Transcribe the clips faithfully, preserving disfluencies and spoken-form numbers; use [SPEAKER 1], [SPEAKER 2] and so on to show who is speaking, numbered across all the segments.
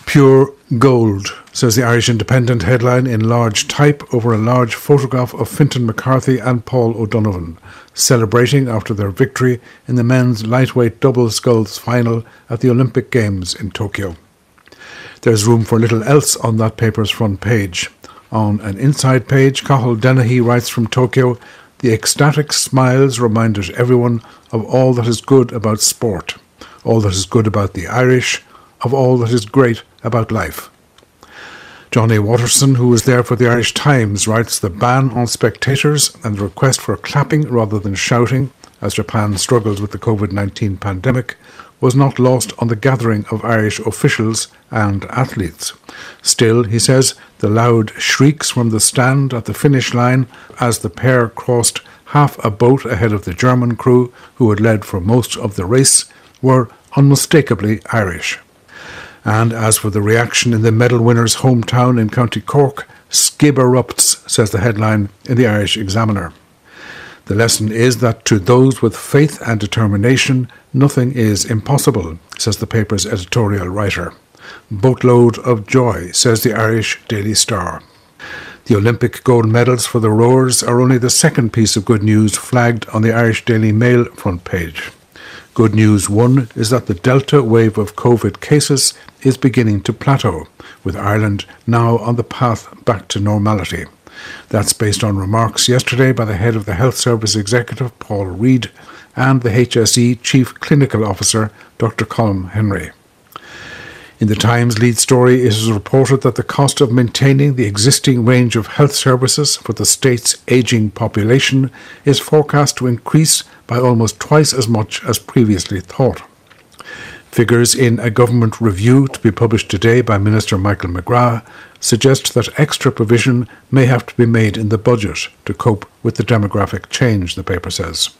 [SPEAKER 1] Pure gold, says the Irish Independent headline in large type over a large photograph of Fintan McCarthy and Paul O'Donovan, celebrating after their victory in the men's lightweight double sculls final at the Olympic Games in Tokyo. There's room for little else on that paper's front page. On an inside page, Cathal Dennehy writes from Tokyo, "The ecstatic smiles reminded everyone of all that is good about sport, all that is good about the Irish, of all that is great about life." Johnny Watterson, who was there for the Irish Times, writes, "The ban on spectators and the request for clapping rather than shouting, as Japan struggles with the COVID nineteen pandemic, was not lost on the gathering of Irish officials and athletes. Still," he says, "the loud shrieks from the stand at the finish line as the pair crossed half a boat ahead of the German crew, who had led for most of the race, were unmistakably Irish." And as for the reaction in the medal winner's hometown in County Cork, "Skib erupts," says the headline in the Irish Examiner. The lesson is that to those with faith and determination, nothing is impossible, says the paper's editorial writer. "Boatload of joy," says the Irish Daily Star. The Olympic gold medals for the rowers are only the second piece of good news flagged on the Irish Daily Mail front page. Good news one is that the Delta wave of COVID cases is beginning to plateau, with Ireland now on the path back to normality. That's based on remarks yesterday by the head of the Health Service Executive, Paul Reid, and the H S E Chief Clinical Officer, Doctor Colm Henry. In the Times lead story, it is reported that the cost of maintaining the existing range of health services for the state's ageing population is forecast to increase by almost twice as much as previously thought. Figures in a government review to be published today by Minister Michael McGrath suggest that extra provision may have to be made in the budget to cope with the demographic change, the paper says.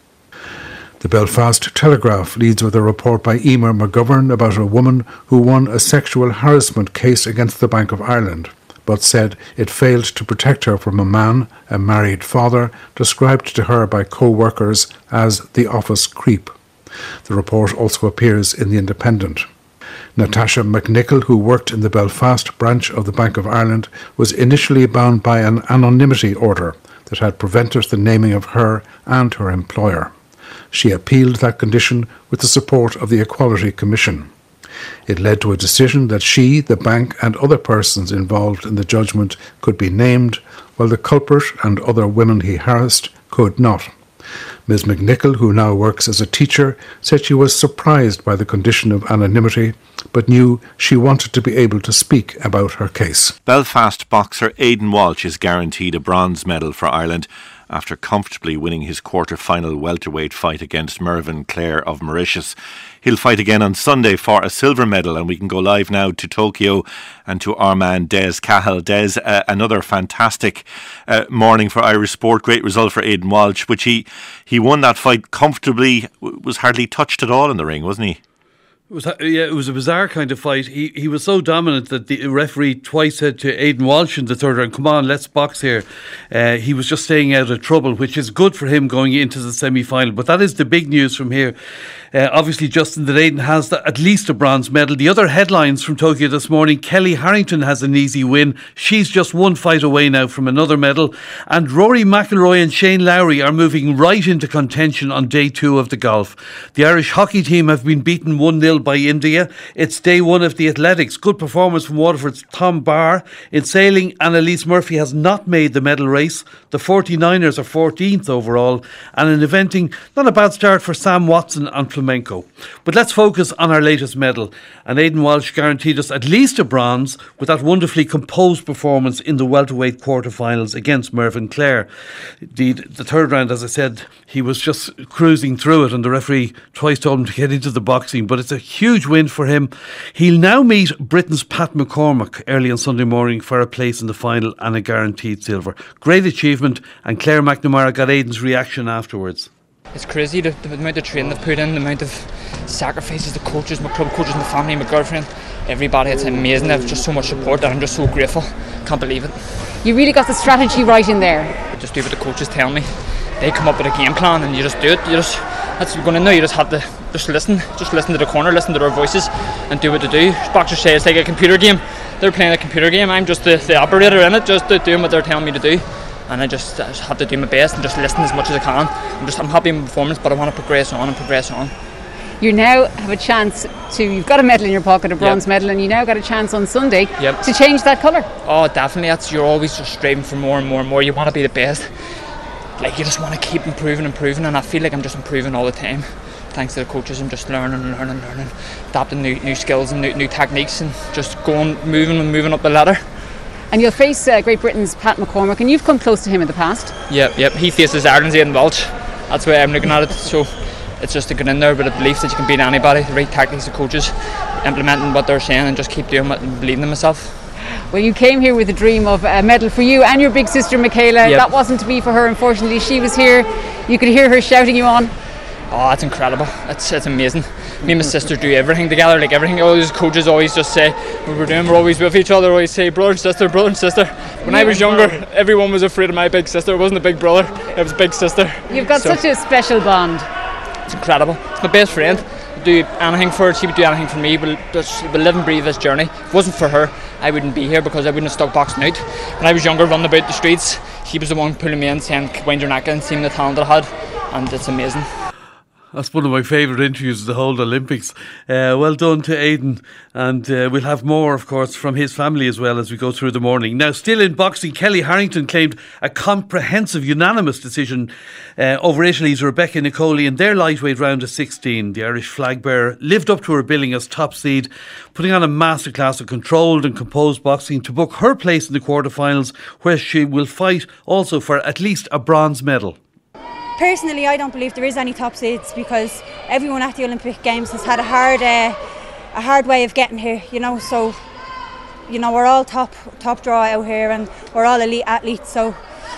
[SPEAKER 1] The Belfast Telegraph leads with a report by Emer McGovern about a woman who won a sexual harassment case against the Bank of Ireland, but said it failed to protect her from a man, a married father, described to her by co-workers as the office creep. The report also appears in The Independent. Natasha McNichol, who worked in the Belfast branch of the Bank of Ireland, was initially bound by an anonymity order that had prevented the naming of her and her employer. She appealed that condition with the support of the Equality Commission. It led to a decision that she, the bank and other persons involved in the judgment could be named, while the culprit and other women he harassed could not. Miz McNichol, who now works as a teacher, said she was surprised by the condition of anonymity, but knew she wanted to be able to speak about her case.
[SPEAKER 2] Belfast boxer Aidan Walsh is guaranteed a bronze medal for Ireland after comfortably winning his quarter-final welterweight fight against Mervyn Clare of Mauritius. He'll fight again on Sunday for a silver medal, and we can go live now to Tokyo and to our man Des Cahill. Des, uh, another fantastic uh, morning for Irish sport. Great result for Aidan Walsh, which he, he won that fight comfortably, was hardly touched at all in the ring, wasn't he?
[SPEAKER 3] It was, yeah, it was a bizarre kind of fight. He he was so dominant that the referee twice said to Aidan Walsh in the third round, "Come on, let's box here." Uh, he was just staying out of trouble, which is good for him going into the semi-final. But that is the big news from here. Uh, obviously, Justin, that Aidan has the, at least a bronze medal. The other headlines from Tokyo this morning: Kelly Harrington has an easy win. She's just one fight away now from another medal. And Rory McIlroy and Shane Lowry are moving right into contention on day two of the golf. The Irish hockey team have been beaten one nil by India. It's day one of the athletics. Good performance from Waterford's Tom Barr. In sailing, Annalise Murphy has not made the medal race. The forty-niners are fourteenth overall. And in eventing, not a bad start for Sam Watson on flamenco. But let's focus on our latest medal. And Aidan Walsh guaranteed us at least a bronze with that wonderfully composed performance in the welterweight quarterfinals against Mervyn Clare. The, the third round, as I said, he was just cruising through it, and the referee twice told him to get into the boxing. But it's a huge win for him. He'll now meet Britain's Pat McCormack early on Sunday morning for a place in the final and a guaranteed silver. Great achievement, and Claire McNamara got Aidan's reaction afterwards.
[SPEAKER 4] It's crazy the, the amount of training they've put in, the amount of sacrifices, the coaches, my club coaches, my family, my girlfriend, everybody. It's amazing. They have just so much support that I'm just so grateful. Can't believe it.
[SPEAKER 5] You really got the strategy right in there.
[SPEAKER 4] I just do what the coaches tell me. They come up with a game plan and you just do it. You just that's going in there. You just have to just listen, just listen to the corner, listen to their voices, and do what they do. Boxers say it's like a computer game. They're playing a computer game. I'm just the, the operator in it, just doing what they're telling me to do. And I just, I just have to do my best and just listen as much as I can. I'm just, I'm happy with my performance, but I want to progress on and progress on.
[SPEAKER 5] You now have a chance to, you've got a medal in your pocket, a bronze
[SPEAKER 4] yep.
[SPEAKER 5] medal, and you now got a chance on Sunday
[SPEAKER 4] yep.
[SPEAKER 5] to change that colour.
[SPEAKER 4] Oh, definitely. That's, you're always just striving for more and more and more. You want to be the best. Like, you just want to keep improving, improving, and I feel like I'm just improving all the time. Thanks to the coaches, I'm just learning and learning, learning, adapting new, new skills and new, new techniques, and just going, moving and moving up the ladder.
[SPEAKER 5] And you'll face uh, Great Britain's Pat McCormack, and you've come close to him in the past.
[SPEAKER 4] Yep, yep. He faces Ireland's Aidan Walsh. That's the way I'm looking at it. So it's just to get in there with a belief that you can beat anybody. The right tactics, the coaches implementing what they're saying, and just keep doing it and believing in myself.
[SPEAKER 5] Well, you came here with a dream of a medal for you and your big sister Michaela.
[SPEAKER 4] Yep.
[SPEAKER 5] That wasn't to be for her, unfortunately. She was here. You could hear her shouting you on.
[SPEAKER 4] Oh, it's incredible. It's it's amazing. Me and my sister do everything together, like everything. All these coaches always just say, when we're doing, we're always with each other, always say brother and sister, brother and sister. When yeah, I was younger, well, everyone was afraid of my big sister. It wasn't a big brother, it was big sister.
[SPEAKER 5] You've got so, such a special bond.
[SPEAKER 4] It's incredible. It's my best friend. I do anything for her, she would do anything for me. We'll, just, we'll live and breathe this journey. If it wasn't for her, I wouldn't be here, because I wouldn't have stuck boxing out. When I was younger, running about the streets, she was the one pulling me in, saying, wind your neck in, seeing the talent I had, and it's amazing.
[SPEAKER 3] That's one of my favourite interviews of the whole Olympics. Uh, well done to Aidan, and uh, we'll have more, of course, from his family as well as we go through the morning. Now, still in boxing, Kelly Harrington claimed a comprehensive, unanimous decision uh, over Italy's Rebecca Nicoli in their lightweight round of sixteen. The Irish flag bearer lived up to her billing as top seed, putting on a masterclass of controlled and composed boxing to book her place in the quarterfinals, where she will fight also for at least a bronze medal.
[SPEAKER 6] Personally, I don't believe there is any top seeds, because everyone at the Olympic Games has had a hard, uh, a hard way of getting here. You know, so you know we're all top, top draw out here, and we're all elite athletes. So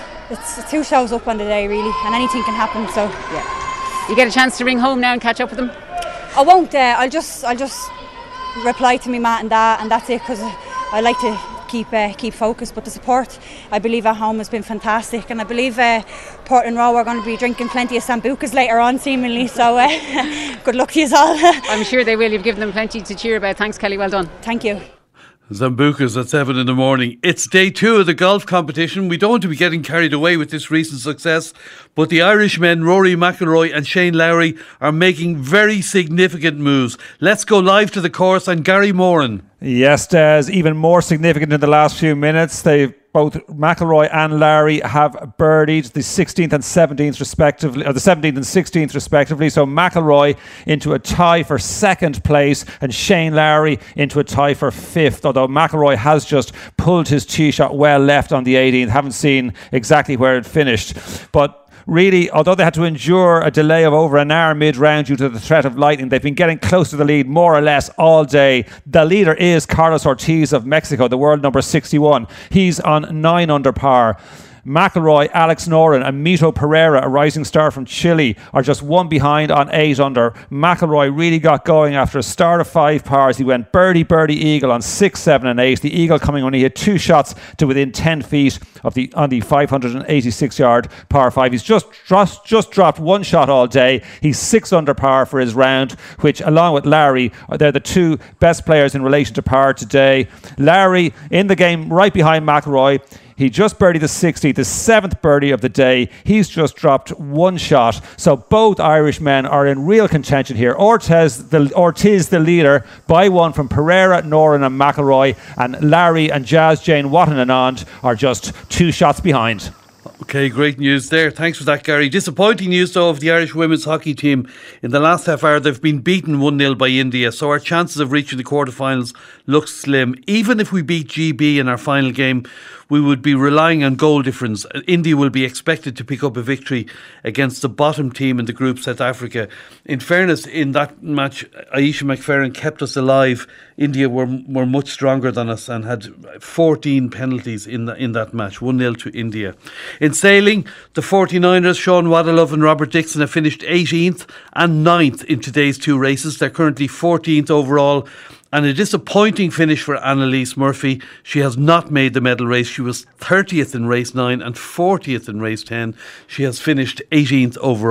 [SPEAKER 6] it's two shows up on the day, really, and anything can happen. So
[SPEAKER 5] yeah, you get a chance to ring home now and catch up with them.
[SPEAKER 6] I won't. Uh, I'll just, I'll just reply to me, Matt, and that, and that's it. Because I like to keep uh, keep focused, but the support I believe at home has been fantastic, and I believe uh, Portland Row are going to be drinking plenty of Sambucas later on seemingly, so uh, good luck to you all.
[SPEAKER 5] I'm sure they will. You've given them plenty to cheer about. Thanks, Kelly, well done.
[SPEAKER 6] Thank you.
[SPEAKER 3] Zambucas at seven in the morning. It's day two of the golf competition. We don't want to be getting carried away with this recent success, but the Irishmen Rory McIlroy and Shane Lowry are making very significant moves. Let's go live to the course and Gary Moran.
[SPEAKER 7] Yes, Des, even more significant in the last few minutes. They've both McIlroy and Lowry have birdied the sixteenth and seventeenth respectively, or the seventeenth and sixteenth respectively. So McIlroy into a tie for second place and Shane Lowry into a tie for fifth. Although McIlroy has just pulled his tee shot well left on the eighteenth. Haven't seen exactly where it finished, but really, although they had to endure a delay of over an hour mid-round due to the threat of lightning, they've been getting close to the lead more or less all day. The leader is Carlos Ortiz of Mexico, the world number sixty-one. He's on nine under par. McIlroy, Alex Noren and Mito Pereira, a rising star from Chile, are just one behind on eight under. McIlroy really got going after a start of five pars. He went birdie, birdie, eagle on six, seven and eight. The eagle coming when he had two shots to within ten feet of the on the five hundred eighty-six yard par five. He's just, just, just dropped one shot all day. He's six under par for his round, which along with Lowry, they're the two best players in relation to par today. Lowry in the game right behind McIlroy. He just birdied the sixtieth, the seventh birdie of the day. He's just dropped one shot. So both Irishmen are in real contention here. Ortiz, the, Ortiz, the leader, by one from Pereira, Noren and McIlroy. And Lowry and Jazz Jane Watton Anand are just two shots behind.
[SPEAKER 3] Okay, great news there. Thanks for that, Gary. Disappointing news, though, of the Irish women's hockey team. In the last half hour, they've been beaten one nil by India, so our chances of reaching the quarterfinals look slim. Even if we beat G B in our final game, we would be relying on goal difference. India will be expected to pick up a victory against the bottom team in the group, South Africa. In fairness, in that match, Aisha McFerrin kept us alive. India were were much stronger than us and had fourteen penalties in the, in that match, one nil to India. In sailing, the forty-niners, Sean Wadilove and Robert Dixon, have finished eighteenth and ninth in today's two races. They're currently fourteenth overall. And a disappointing finish for Annalise Murphy. She has not made the medal race. She was thirtieth in race nine and fortieth in race ten. She has finished eighteenth overall.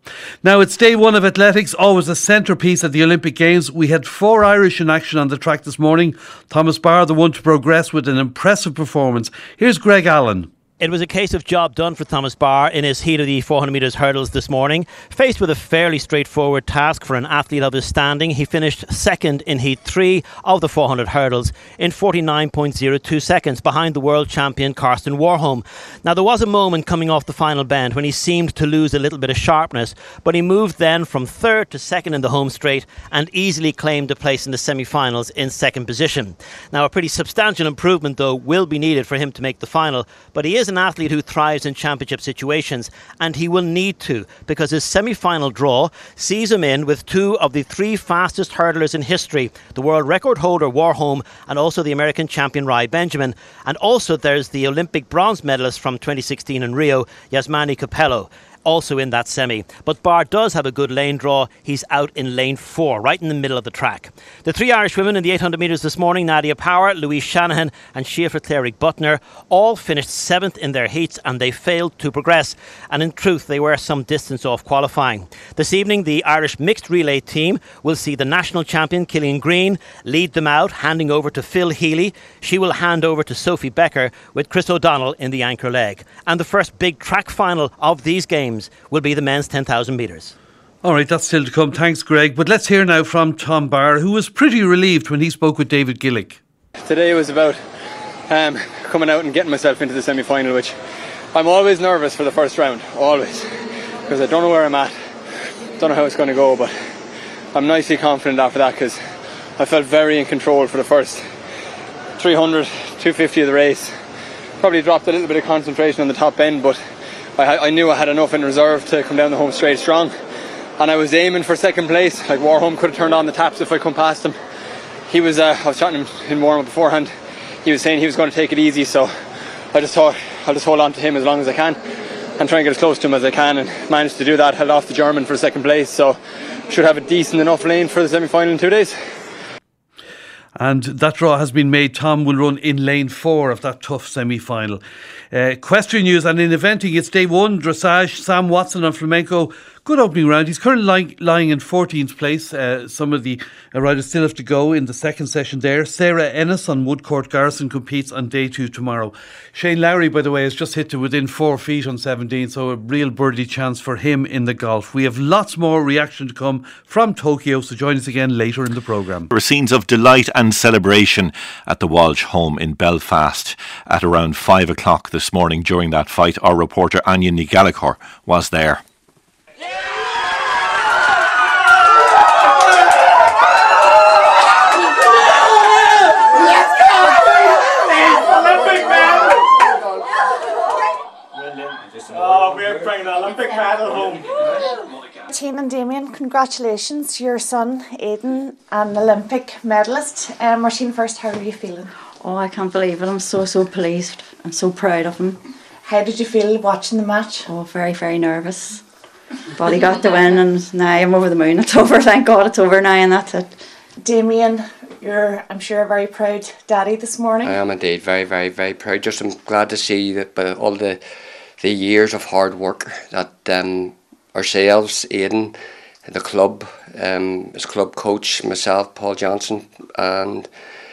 [SPEAKER 3] Now, it's day one of athletics, always a centrepiece at the Olympic Games. We had four Irish in action on the track this morning. Thomas Barr, the one to progress with an impressive performance. Here's Greg Allen.
[SPEAKER 8] It was a case of job done for Thomas Barr in his heat of the four hundred metres hurdles this morning. Faced with a fairly straightforward task for an athlete of his standing, he finished second in heat three of the four hundred hurdles in forty-nine point oh two seconds behind the world champion Karsten Warholm. Now, there was a moment coming off the final bend when he seemed to lose a little bit of sharpness, but he moved then from third to second in the home straight and easily claimed a place in the semi-finals in second position. Now, a pretty substantial improvement though will be needed for him to make the final, but he is an athlete who thrives in championship situations, and he will need to, because his semi-final draw sees him in with two of the three fastest hurdlers in history, the world record holder Warholm and also the American champion Rai Benjamin, and also there's the Olympic bronze medalist from twenty sixteen in Rio, Yasmani Capello, also in that semi. But Barr does have a good lane draw. He's out in lane four, right in the middle of the track. The three Irish women in the eight hundred metres this morning, Nadia Power, Louise Shanahan and Siofra Clary Butner, all finished seventh in their heats and they failed to progress. And in truth, they were some distance off qualifying. This evening, the Irish mixed relay team will see the national champion, Killian Green, lead them out, handing over to Phil Healy. She will hand over to Sophie Becker with Chris O'Donnell in the anchor leg. And the first big track final of these games will be the men's ten thousand metres.
[SPEAKER 3] All right, that's still to come. Thanks, Greg. But let's hear now from Tom Barr, who was pretty relieved when he spoke with David Gillick.
[SPEAKER 9] Today was about um, coming out and getting myself into the semi-final, which I'm always nervous for the first round, always, because I don't know where I'm at, don't know how it's going to go, but I'm nicely confident after that because I felt very in control for the first three hundred, two fifty of the race. Probably dropped a little bit of concentration on the top end, but I, I knew I had enough in reserve to come down the home straight strong, and I was aiming for second place. Like, Warholm could have turned on the taps if I come past him. He was, uh, I was chatting him in warm up beforehand. He was saying he was going to take it easy, so I just thought I'll just hold on to him as long as I can and try and get as close to him as I can, and managed to do that. Held off the German for second place, so should have a decent enough lane for the semi-final in two days.
[SPEAKER 3] And that draw has been made. Tom will run in lane four of that tough semi-final. Uh, equestrian news, and in eventing, it's day one, dressage, Sam Watson on flamenco. Good opening round. He's currently lying, lying in fourteenth place. Uh, some of the uh, riders still have to go in the second session there. Sarah Ennis on Woodcourt Garrison competes on day two tomorrow. Shane Lowry, by the way, has just hit to within four feet on seventeen, so a real birdie chance for him in the golf. We have lots more reaction to come from Tokyo, so join us again later in the programme.
[SPEAKER 2] There were scenes of delight and celebration at the Walsh home in Belfast at around five o'clock this morning during that fight. Our reporter Anya Nigalakor was there.
[SPEAKER 10] Oh, we're bringing the Olympic medal home.
[SPEAKER 11] Shane and Damien, congratulations. Your son, Aidan, an Olympic medalist. Um, Martine, first, how are you feeling?
[SPEAKER 12] Oh, I can't believe it. I'm so, so pleased. I'm so proud of him.
[SPEAKER 11] How did you feel watching the match?
[SPEAKER 12] Oh, very, very nervous. But he got the win, and now I'm over the moon. It's over, thank God it's over now, and that's it.
[SPEAKER 11] Damien, you're, I'm sure, a very proud daddy this morning.
[SPEAKER 13] I am indeed very, very, very proud. Just I'm glad to see that by all the the years of hard work that um, ourselves, Aidan, the club, um, his club coach, myself, Paul Johnson, and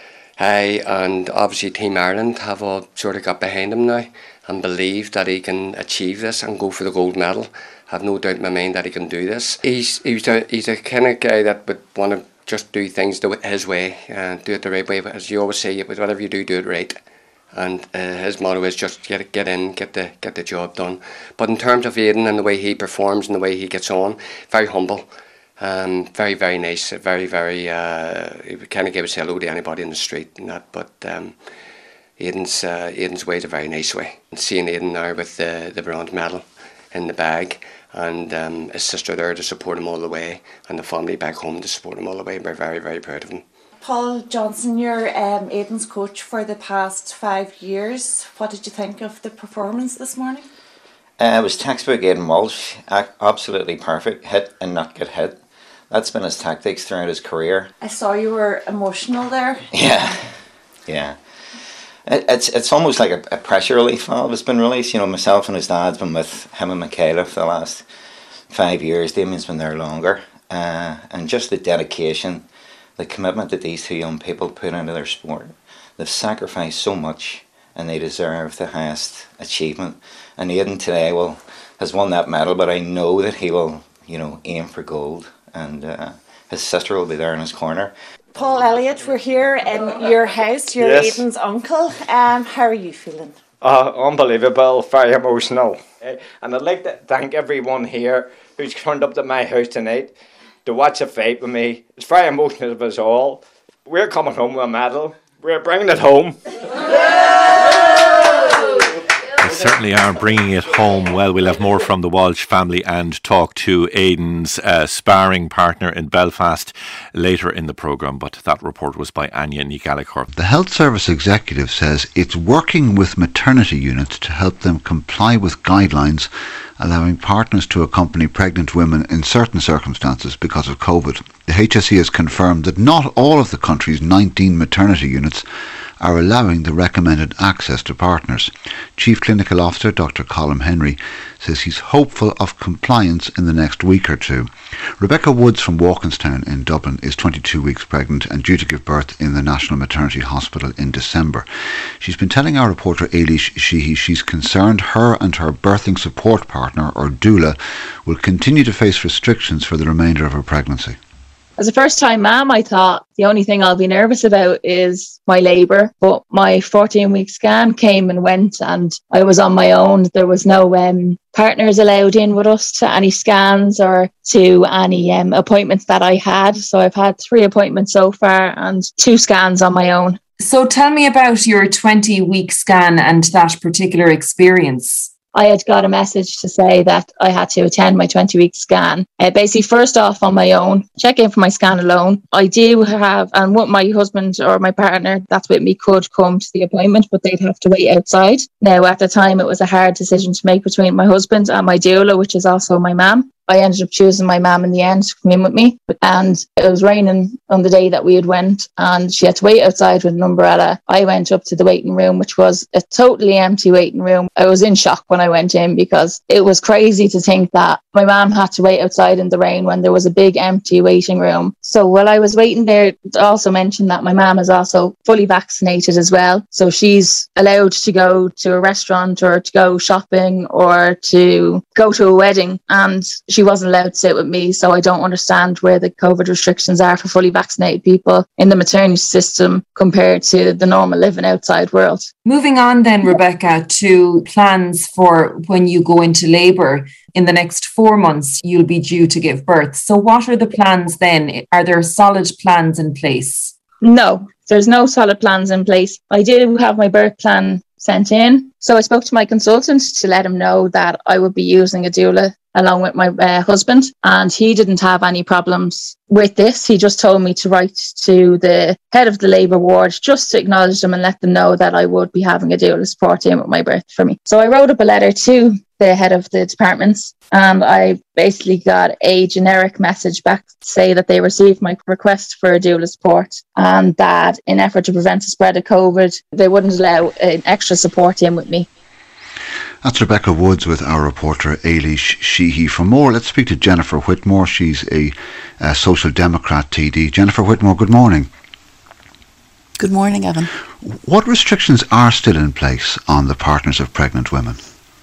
[SPEAKER 13] I, and obviously Team Ireland have all sort of got behind him now and believe that he can achieve this and go for the gold medal. I have no doubt in my mind that he can do this. He's he's a, he's a kind of guy that would want to just do things the, his way, and uh, do it the right way. But as you always say, whatever you do, do it right. And uh, his motto is just get get in, get the get the job done. But in terms of Aidan and the way he performs and the way he gets on, very humble, um, very very nice, very very. Uh, he would kind of give us hello to anybody in the street and that. But um, Aidan's uh, Aidan's way is a very nice way. And seeing Aidan now with the the bronze medal in the bag, and um, his sister there to support him all the way, and the family back home to support him all the way, we're very very proud of him.
[SPEAKER 11] Paul Johnson, you're um, Aidan's coach for the past five years. What did you think of the performance this morning?
[SPEAKER 14] Uh, it was textbook Aidan Walsh, absolutely perfect, hit and not get hit. That's been his tactics throughout his career.
[SPEAKER 11] I saw you were emotional there.
[SPEAKER 14] Yeah, yeah. It, it's it's almost like a, a pressure relief valve has been released. You know, myself and his dad's been with him and Michaela for the last five years. Damien's been there longer. Uh, and just the dedication, the commitment that these two young people put into their sport. They've sacrificed so much and they deserve the highest achievement. And Aidan today will, has won that medal, but I know that he will, you know, aim for gold. And uh, his sister will be there in his corner.
[SPEAKER 11] Paul Elliott, we're here in your house. You're yes. Aidan's uncle. Um, how are you feeling?
[SPEAKER 10] Uh, unbelievable, very emotional. Uh, and I'd like to thank everyone here who's turned up to my house tonight to watch a fight with me. It's very emotional of us all. We're coming home with a medal. We're bringing it home.
[SPEAKER 2] They certainly are bringing it home. Well, we'll have more from the Walsh family and talk to Aidan's uh, sparring partner in Belfast later in the programme, but that report was by Anya Nigalikor.
[SPEAKER 15] The Health Service executive says it's working with maternity units to help them comply with guidelines allowing partners to accompany pregnant women in certain circumstances because of COVID. The H S E has confirmed that not all of the country's nineteen maternity units are allowing the recommended access to partners. Chief Clinical Officer Doctor Colm Henry says he's hopeful of compliance in the next week or two. Rebecca Woods from Walkinstown in Dublin is twenty-two weeks pregnant and due to give birth in the National Maternity Hospital in December. She's been telling our reporter Eilish Sheehy she's concerned her and her birthing support partner, or doula, will continue to face restrictions for the remainder of her pregnancy.
[SPEAKER 16] As a first-time mum, I thought the only thing I'll be nervous about is my labour. But my fourteen-week scan came and went, and I was on my own. There was no um, partners allowed in with us to any scans or to any um, appointments that I had. So I've had three appointments so far and two scans on my own.
[SPEAKER 17] So tell me about your twenty-week scan and that particular experience.
[SPEAKER 16] I had got a message to say that I had to attend my twenty-week scan. Uh, basically, first off, on my own, check in for my scan alone. I do have, and what my husband or my partner that's with me could come to the appointment, but they'd have to wait outside. Now, at the time, it was a hard decision to make between my husband and my doula, which is also my mum. I ended up choosing my mum in the end to come in with me, and it was raining on the day that we had went, and she had to wait outside with an umbrella. I went up to the waiting room, which was a totally empty waiting room. I was in shock when I went in because it was crazy to think that my mum had to wait outside in the rain when there was a big empty waiting room. So while I was waiting there, to also mention that my mum is also fully vaccinated as well. So she's allowed to go to a restaurant or to go shopping or to go to a wedding, and she wasn't allowed to sit with me. So I don't understand where the COVID restrictions are for fully vaccinated people in the maternity system compared to the normal living outside world.
[SPEAKER 17] Moving on then, Rebecca, to plans for when you go into labour. In the next four months, you'll be due to give birth. So what are the plans then? Are there solid plans in place?
[SPEAKER 16] No, there's no solid plans in place. I do have my birth plan sent in. So I spoke to my consultant to let him know that I would be using a doula along with my uh, husband, and he didn't have any problems with this. He just told me to write to the head of the labour ward just to acknowledge them and let them know that I would be having a doula support in with my birth for me. So I wrote up a letter to the head of the departments, and I basically got a generic message back to say that they received my request for a doula support and that in effort to prevent the spread of COVID, they wouldn't allow an extra support in with me.
[SPEAKER 15] That's Rebecca Woods with our reporter Eilish Sheehy. For more, let's speak to Jennifer Whitmore. She's a, a Social Democrat T D. Jennifer Whitmore, good morning.
[SPEAKER 18] Good morning, Evan.
[SPEAKER 15] What restrictions are still in place on the partners of pregnant women?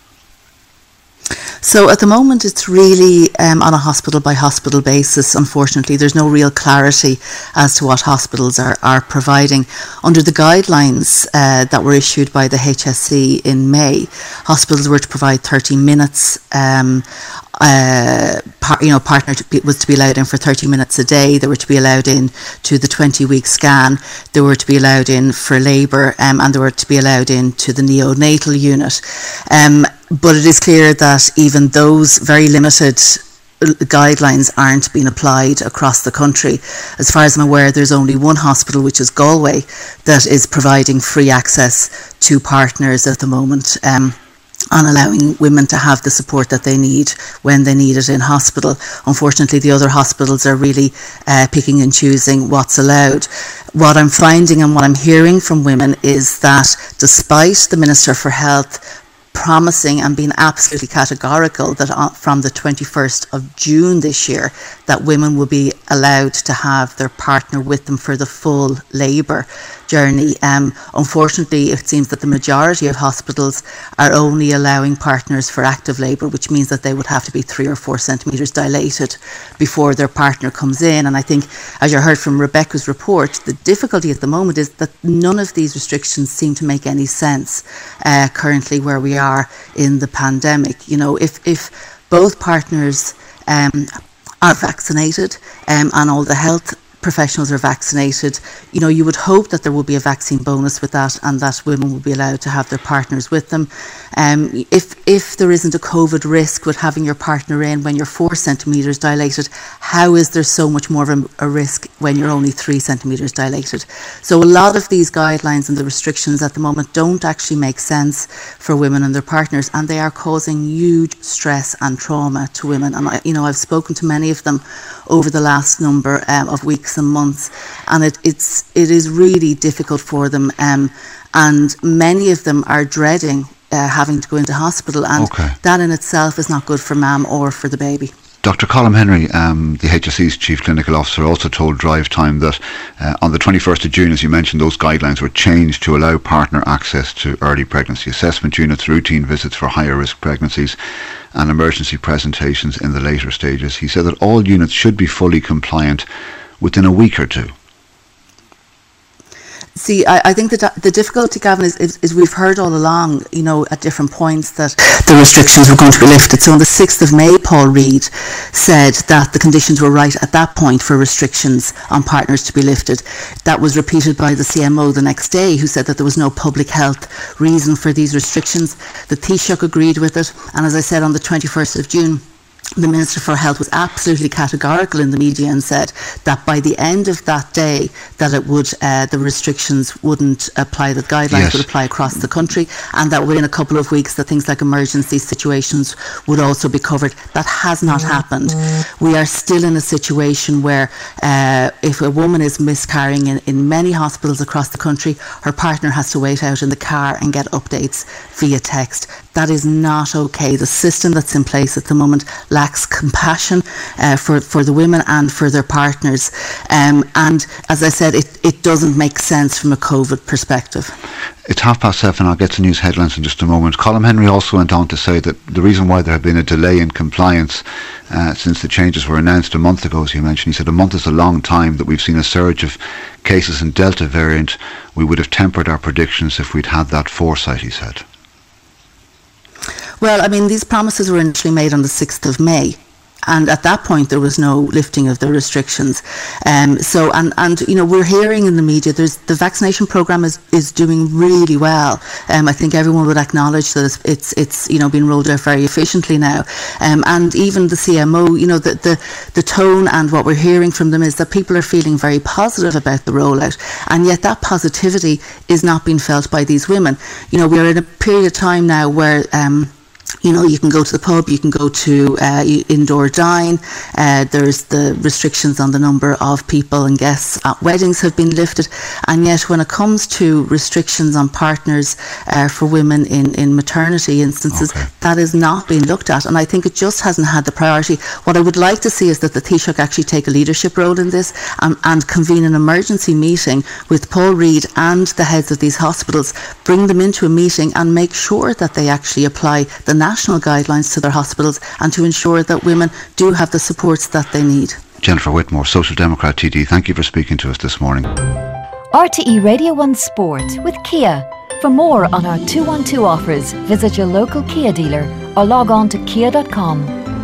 [SPEAKER 18] So at the moment it's really um, on a hospital by hospital basis. Unfortunately, there's no real clarity as to what hospitals are, are providing. Under the guidelines uh, that were issued by the H S E in May, hospitals were to provide thirty minutes. Um, uh, par, you know, partner to be, was to be allowed in for thirty minutes a day. They were to be allowed in to the twenty-week scan. They were to be allowed in for labour, um, and they were to be allowed in to the neonatal unit. Um, but it is clear that even those very limited guidelines aren't being applied across the country. As far as I'm aware, there's only one hospital, which is Galway, that is providing free access to partners at the moment. Um, on allowing women to have the support that they need when they need it in hospital. Unfortunately, the other hospitals are really uh, picking and choosing what's allowed. What I'm finding and what I'm hearing from women is that despite the Minister for Health promising and being absolutely categorical that uh, from the twenty-first of June this year that women will be allowed to have their partner with them for the full labour journey. Um, unfortunately, it seems that the majority of hospitals are only allowing partners for active labour, which means that they would have to be three or four centimetres dilated before their partner comes in. And I think, as you heard from Rebecca's report, the difficulty at the moment is that none of these restrictions seem to make any sense uh, currently where we are in the pandemic. You know, if, if both partners um, are vaccinated um, and all the health professionals are vaccinated, you know, you would hope that there will be a vaccine bonus with that and that women will be allowed to have their partners with them. Um, if if there isn't a COVID risk with having your partner in when you're four centimetres dilated, how is there so much more of a, a risk when you're only three centimetres dilated? So a lot of these guidelines and the restrictions at the moment don't actually make sense for women and their partners, and they are causing huge stress and trauma to women. And I, you know, I've spoken to many of them over the last number um, of weeks and months, and it, it's it is really difficult for them, um, and many of them are dreading uh, having to go into hospital, and
[SPEAKER 15] okay.
[SPEAKER 18] that in itself is not good for mum or for the baby.
[SPEAKER 15] Doctor Colm Henry, um, the H S E's Chief Clinical Officer, also told Drive Time that uh, on the twenty-first of June, as you mentioned, those guidelines were changed to allow partner access to early pregnancy assessment units, routine visits for higher risk pregnancies and emergency presentations in the later stages. He said that all units should be fully compliant within a week or two.
[SPEAKER 18] See, I, I think that the difficulty, Gavin, is, is, is we've heard all along, you know, at different points that the restrictions were going to be lifted. So on the sixth of May, Paul Reid said that the conditions were right at that point for restrictions on partners to be lifted. That was repeated by the C M O the next day, who said that there was no public health reason for these restrictions. The Taoiseach agreed with it. And as I said, on the twenty-first of June, the Minister for Health was absolutely categorical in the media and said that by the end of that day that it would uh, the restrictions wouldn't apply, the guidelines yes. would apply across the country, and that within a couple of weeks that things like emergency situations would also be covered. That has not happened. We are still in a situation where uh, if a woman is miscarrying in, in many hospitals across the country, her partner has to wait out in the car and get updates via text. That is not okay. The system that's in place at the moment lacks compassion uh, for, for the women and for their partners. Um, and as I said, it, it doesn't make sense from a COVID perspective.
[SPEAKER 15] It's half past seven. I'll get to news headlines in just a moment. Colm Henry also went on to say that the reason why there had been a delay in compliance uh, since the changes were announced a month ago, as you mentioned, he said a month is a long time, that we've seen a surge of cases in Delta variant. We would have tempered our predictions if we'd had that foresight, he said.
[SPEAKER 18] Well, I mean, these promises were initially made on the sixth of May. And at that point, there was no lifting of the restrictions. Um, so, and, and, you know, we're hearing in the media, there's the vaccination programme is, is doing really well. Um, I think everyone would acknowledge that it's, it's, it's you know, being rolled out very efficiently now. Um, and even the C M O, you know, the, the, the tone and what we're hearing from them is that people are feeling very positive about the rollout. And yet that positivity is not being felt by these women. You know, we're in a period of time now where... Um, You know, you can go to the pub, you can go to uh, indoor dine. Uh, there's the restrictions on the number of people and guests at weddings have been lifted. And yet when it comes to restrictions on partners uh, for women in, in maternity instances, okay. that is not being looked at. And I think it just hasn't had the priority. What I would like to see is that the Taoiseach actually take a leadership role in this and, and convene an emergency meeting with Paul Reid and the heads of these hospitals, bring them into a meeting and make sure that they actually apply the national guidelines to their hospitals and to ensure that women do have the supports that they need.
[SPEAKER 15] Jennifer Whitmore, Social Democrat T D, thank you for speaking to us this morning.
[SPEAKER 19] R T E Radio one Sport with Kia. For more on our two one two offers, visit your local Kia dealer or log on to kia dot com.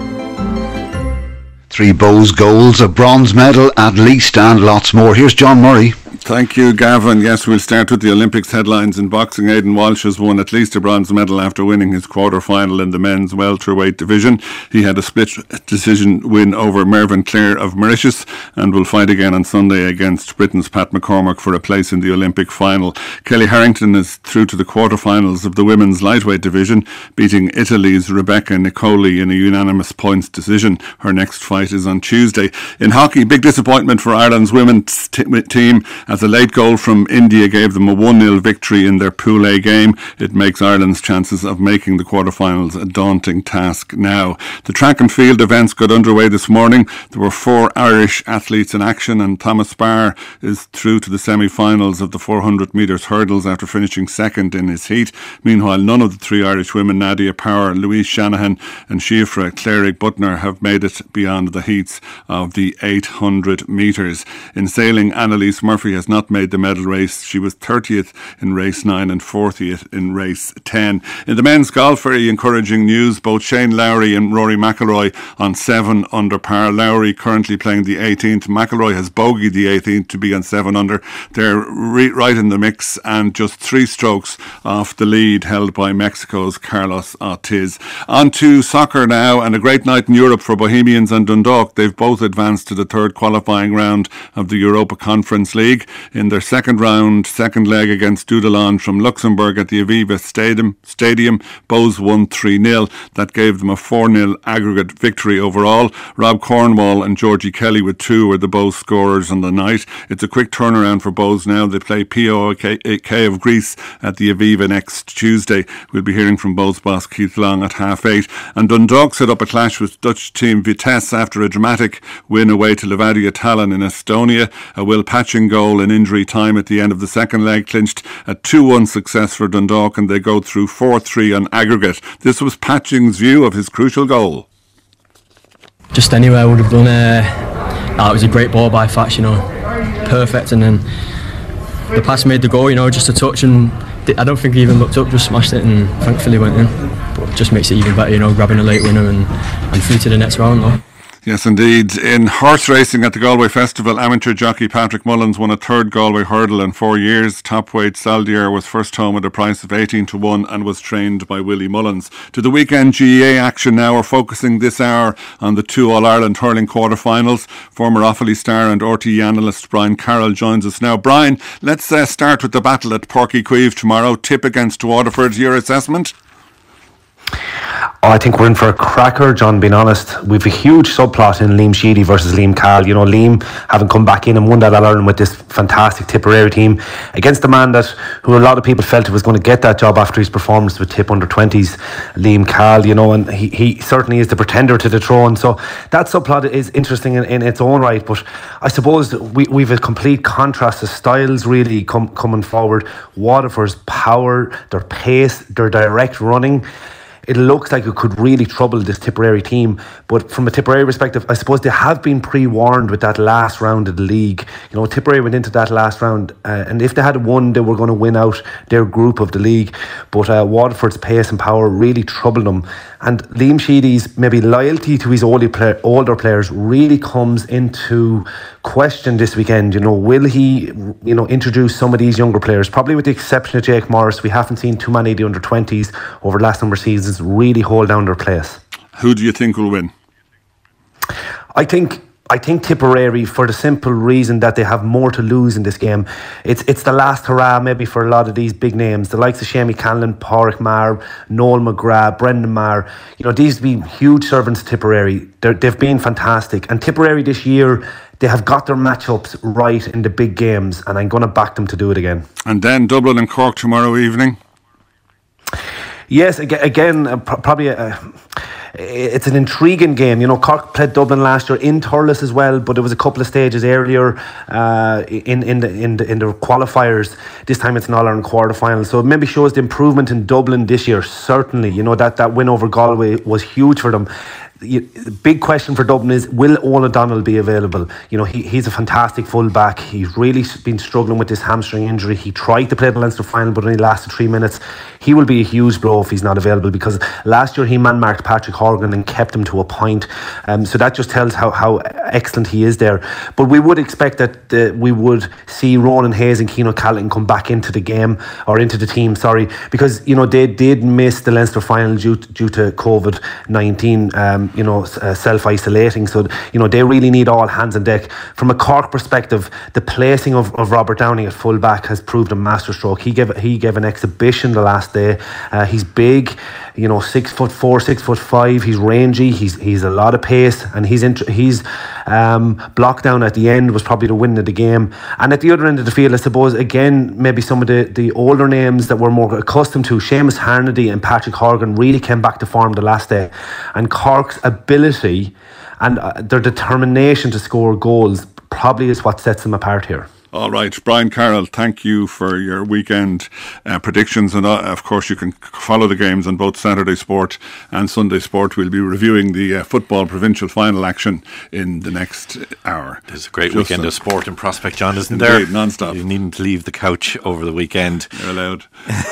[SPEAKER 15] Three Bows goals, a bronze medal at least, and lots more. Here's John Murray.
[SPEAKER 20] Thank you, Gavin. Yes, we'll start with the Olympics headlines. In boxing, Aidan Walsh has won at least a bronze medal after winning his quarter-final in the men's welterweight division. He had a split decision win over Mervyn Clare of Mauritius and will fight again on Sunday against Britain's Pat McCormack for a place in the Olympic final. Kelly Harrington is through to the quarter-finals of the women's lightweight division, beating Italy's Rebecca Nicoli in a unanimous points decision. Her next fight is on Tuesday. In hockey, big disappointment for Ireland's women's t- team as a late goal from India gave them a one nil victory in their Pool A game. It makes Ireland's chances of making the quarter-finals a daunting task now. The track and field events got underway this morning. There were four Irish athletes in action, and Thomas Barr is through to the semi-finals of the four hundred metres hurdles after finishing second in his heat. Meanwhile, none of the three Irish women, Nadia Power, Louise Shanahan and Siofra Clarig-Butner, have made it beyond the heats of the eight hundred metres. In sailing, Annalise Murphy has not made the medal race. She was thirtieth in race nine and fortieth in race ten. In the men's golf, very encouraging news. Both Shane Lowry and Rory McIlroy on seven under par. Lowry currently playing the eighteenth. McIlroy has bogeyed the eighteenth to be on seven under. They're re- right in the mix and just three strokes off the lead held by Mexico's Carlos Ortiz. On to soccer now, and a great night in Europe for Bohemians and Dundalk. They've both advanced to the third qualifying round of the Europa Conference League. In their second round, second leg against Dudelange from Luxembourg at the Aviva Stadium, Stadium Bohs won three nil. That gave them a four nil aggregate victory overall. Rob Cornwall and Georgie Kelly with two were the Bohs scorers on the night. It's a quick turnaround for Bohs now. They play P O K of Greece at the Aviva next Tuesday. We'll be hearing from Bohs boss Keith Long at half eight. And Dundalk set up a clash with Dutch team Vitesse after a dramatic win away to Levadia Tallinn in Estonia. A Will Patching goal in injury time at the end of the second leg clinched a two one success for Dundalk, and they go through four three on aggregate. This was Patching's view of his crucial goal.
[SPEAKER 21] Just anywhere I would have done. Uh, oh, it was a great ball by Fatch, you know, perfect, and then the pass made the goal, you know, just a touch, and I don't think he even looked up, just smashed it, and thankfully went in. But it just makes it even better, you know, grabbing a late winner and, and through to the next round though.
[SPEAKER 20] Yes, indeed. In horse racing at the Galway Festival, amateur jockey Patrick Mullins won a third Galway hurdle in four years. Top weight Saldier was first home at a price of eighteen to one and was trained by Willie Mullins. To the weekend G A A action now. We're focusing this hour on the two All-Ireland hurling quarter-finals. Former Offaly star and R T E analyst Brian Carroll joins us now. Brian, let's uh, start with the battle at Páirc Uí Chaoimh tomorrow. Tip against Waterford. Your assessment?
[SPEAKER 22] Oh, I think we're in for a cracker, John, being honest. We've a huge subplot in Liam Sheedy versus Liam Cahill. You know, Liam having come back in and won that All-Ireland with this fantastic Tipperary team against a man that, who a lot of people felt was going to get that job after his performance with Tip under twenties, Liam Cahill, you know, and he, he certainly is the pretender to the throne. So that subplot is interesting in, in its own right, but I suppose we, we've a complete contrast of styles really com- coming forward. Waterford's power, their pace, their direct running, it looks like it could really trouble this Tipperary team. But from a Tipperary perspective, I suppose they have been pre-warned with that last round of the league. You know, Tipperary went into that last round, uh, and if they had won, they were going to win out their group of the league. But uh, Waterford's pace and power really troubled them. And Liam Sheedy's maybe loyalty to his older, play- older players really comes into question this weekend. You know, will he, you know, introduce some of these younger players? Probably with the exception of Jake Morris, we haven't seen too many of the under twenties over the last number of seasons really hold down their place.
[SPEAKER 20] Who do you think will win?
[SPEAKER 22] I think I think Tipperary, for the simple reason that they have more to lose in this game. It's it's the last hurrah maybe for a lot of these big names, the likes of Shamie Canlon, Pádraig Marr, Noel McGrath, Brendan Marr. You know, these have been huge servants to Tipperary. They're, they've been fantastic. And Tipperary this year, they have got their matchups right in the big games, and I'm going to back them to do it again.
[SPEAKER 20] And then Dublin and Cork tomorrow evening.
[SPEAKER 22] Yes, again, uh, probably a, it's an intriguing game. You know, Cork played Dublin last year in Thurles as well, but it was a couple of stages earlier uh, in in the, in the in the qualifiers. This time it's an All-Ireland quarter-final, so it maybe shows the improvement in Dublin this year. Certainly, you know, that that win over Galway was huge for them. The big question for Dublin is, will Owen O'Donnell be available? You know, he, he's a fantastic full-back. He's really been struggling with this hamstring injury. He tried to play the Leinster final, but only lasted three minutes. He will be a huge blow if he's not available, because last year he man-marked Patrick Horgan and kept him to a point. Um, so that just tells how, how excellent he is there. But we would expect that uh, we would see Ronan Hayes and Keane O'Callaghan come back into the game, or into the team, sorry, because, you know, they did miss the Leinster final due, due to COVID nineteen. Um, you know, uh, self-isolating, so you know they really need all hands on deck. From a Cork perspective, the placing of, of Robert Downing at full-back has proved a masterstroke. He gave he gave an exhibition the last day. Uh, he's big, you know, six foot four, six foot five. He's rangy. He's he's a lot of pace, and he's int- he's um, block down at the end was probably the win of the game. And at the other end of the field, I suppose again maybe some of the, the older names that we're more accustomed to, Seamus Hannity and Patrick Horgan, really came back to form the last day. And Cork's ability and uh, their determination to score goals probably is what sets them apart here.
[SPEAKER 20] All right, Brian Carroll, thank you for your weekend uh, predictions. And uh, of course, you can follow the games on both Saturday Sport and Sunday Sport. We'll be reviewing the uh, football provincial final action in the next hour.
[SPEAKER 2] There's a great
[SPEAKER 20] Just
[SPEAKER 2] weekend
[SPEAKER 20] a,
[SPEAKER 2] of sport in Prospect, John, isn't
[SPEAKER 20] indeed,
[SPEAKER 2] there?
[SPEAKER 20] Indeed, non-stop.
[SPEAKER 2] You needn't leave the couch over the weekend.
[SPEAKER 20] You're allowed.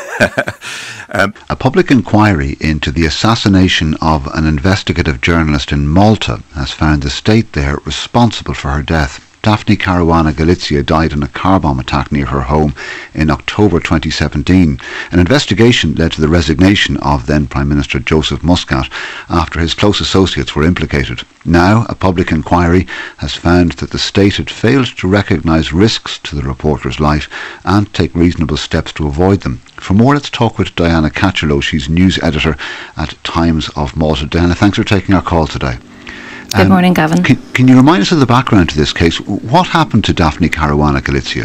[SPEAKER 15] um, a public inquiry into the assassination of an investigative journalist in Malta has found the state there responsible for her death. Daphne Caruana Galizia died in a car bomb attack near her home in October twenty seventeen. An investigation led to the resignation of then Prime Minister Joseph Muscat after his close associates were implicated. Now, a public inquiry has found that the state had failed to recognise risks to the reporter's life and take reasonable steps to avoid them. For more, let's talk with Diana Catcherlow. She's news editor at Times of Malta. Diana, thanks for taking our call today.
[SPEAKER 1] Good um, morning, Gavin.
[SPEAKER 15] Can, can you remind us of the background to this case? What happened to Daphne Caruana Galizia?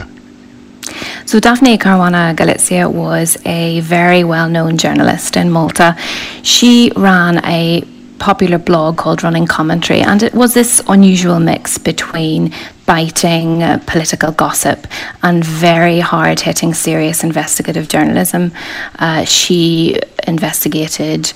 [SPEAKER 1] So Daphne Caruana Galizia was a very well-known journalist in Malta. She ran a popular blog called Running Commentary, and it was this unusual mix between biting uh, political gossip and very hard-hitting, serious investigative journalism. Uh, she investigated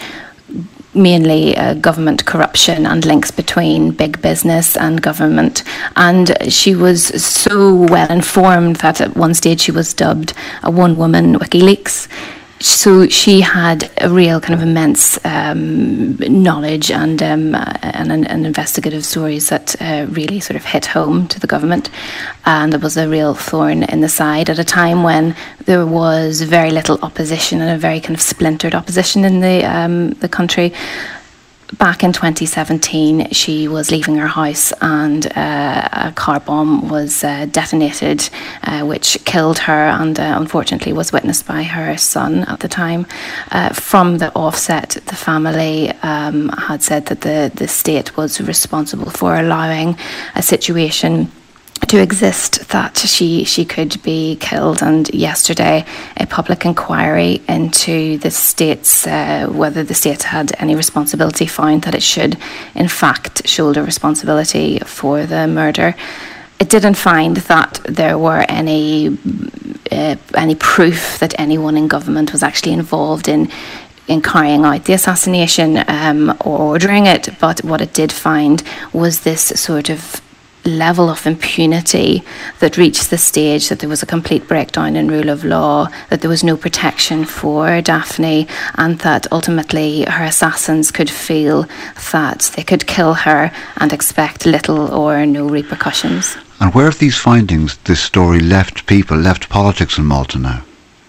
[SPEAKER 1] mainly uh, government corruption and links between big business and government. And she was so well informed that at one stage she was dubbed a one-woman WikiLeaks. So she had a real kind of immense um, knowledge and, um, and and investigative stories that uh, really sort of hit home to the government. And there was a real thorn in the side at a time when there was very little opposition and a very kind of splintered opposition in the um, the country. Back in twenty seventeen, she was leaving her house and uh, a car bomb was uh, detonated, uh, which killed her and uh, unfortunately was witnessed by her son at the time. Uh, from the offset, the family um, had said that the, the state was responsible for allowing a situation to exist that she she could be killed. And yesterday a public inquiry into the state's uh, whether the state had any responsibility found that it should in fact shoulder responsibility for the murder. It didn't find that there were any uh, any proof that anyone in government was actually involved in in carrying out the assassination um, or ordering it, but what it did find was this sort of level of impunity that reached the stage that there was a complete breakdown in rule of law, that there was no protection for Daphne, and that ultimately her assassins could feel that they could kill her and expect little or no repercussions.
[SPEAKER 15] And where have these findings, this story, left people, left politics in Malta now?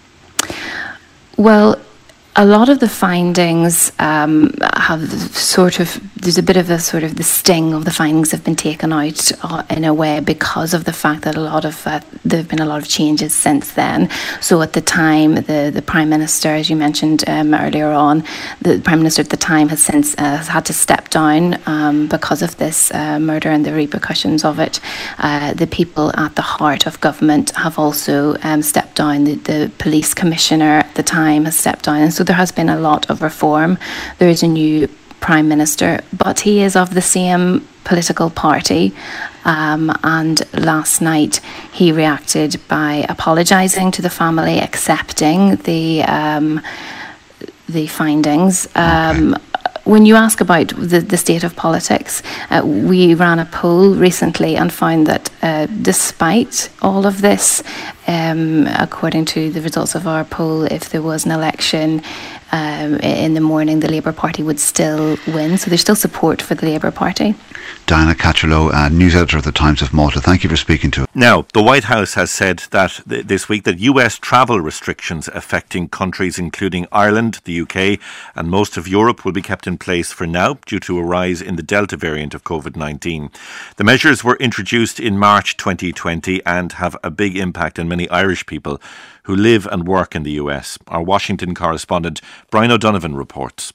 [SPEAKER 1] Well, a lot of the findings um, have sort of, there's a bit of a sort of the sting of the findings have been taken out uh, in a way because of the fact that a lot of, uh, there have been a lot of changes since then. So at the time, the, the Prime Minister, as you mentioned um, earlier on, the Prime Minister at the time has since uh, has had to step down um, because of this uh, murder and the repercussions of it. Uh, the people at the heart of government have also um, stepped down. The, the police commissioner at the time has stepped down. And so there has been a lot of reform. There is a new Prime Minister, but he is of the same political party. Um, and last night he reacted by apologising to the family, accepting the um, the findings. Um, okay. When you ask about the, the state of politics, uh, we ran a poll recently and found that uh, despite all of this, um, according to the results of our poll, if there was an election um, in the morning, the Labour Party would still win. So there's still support for the Labour Party.
[SPEAKER 15] Diana Catcherlow, uh, news editor of the Times of Malta, thank you for speaking to us.
[SPEAKER 2] Now, the White House has said that th- this week that U S travel restrictions affecting countries including Ireland, the U K and most of Europe will be kept in place for now due to a rise in the Delta variant of COVID nineteen. The measures were introduced in March twenty twenty and have a big impact on many Irish people who live and work in the U S. Our Washington correspondent Brian O'Donovan reports.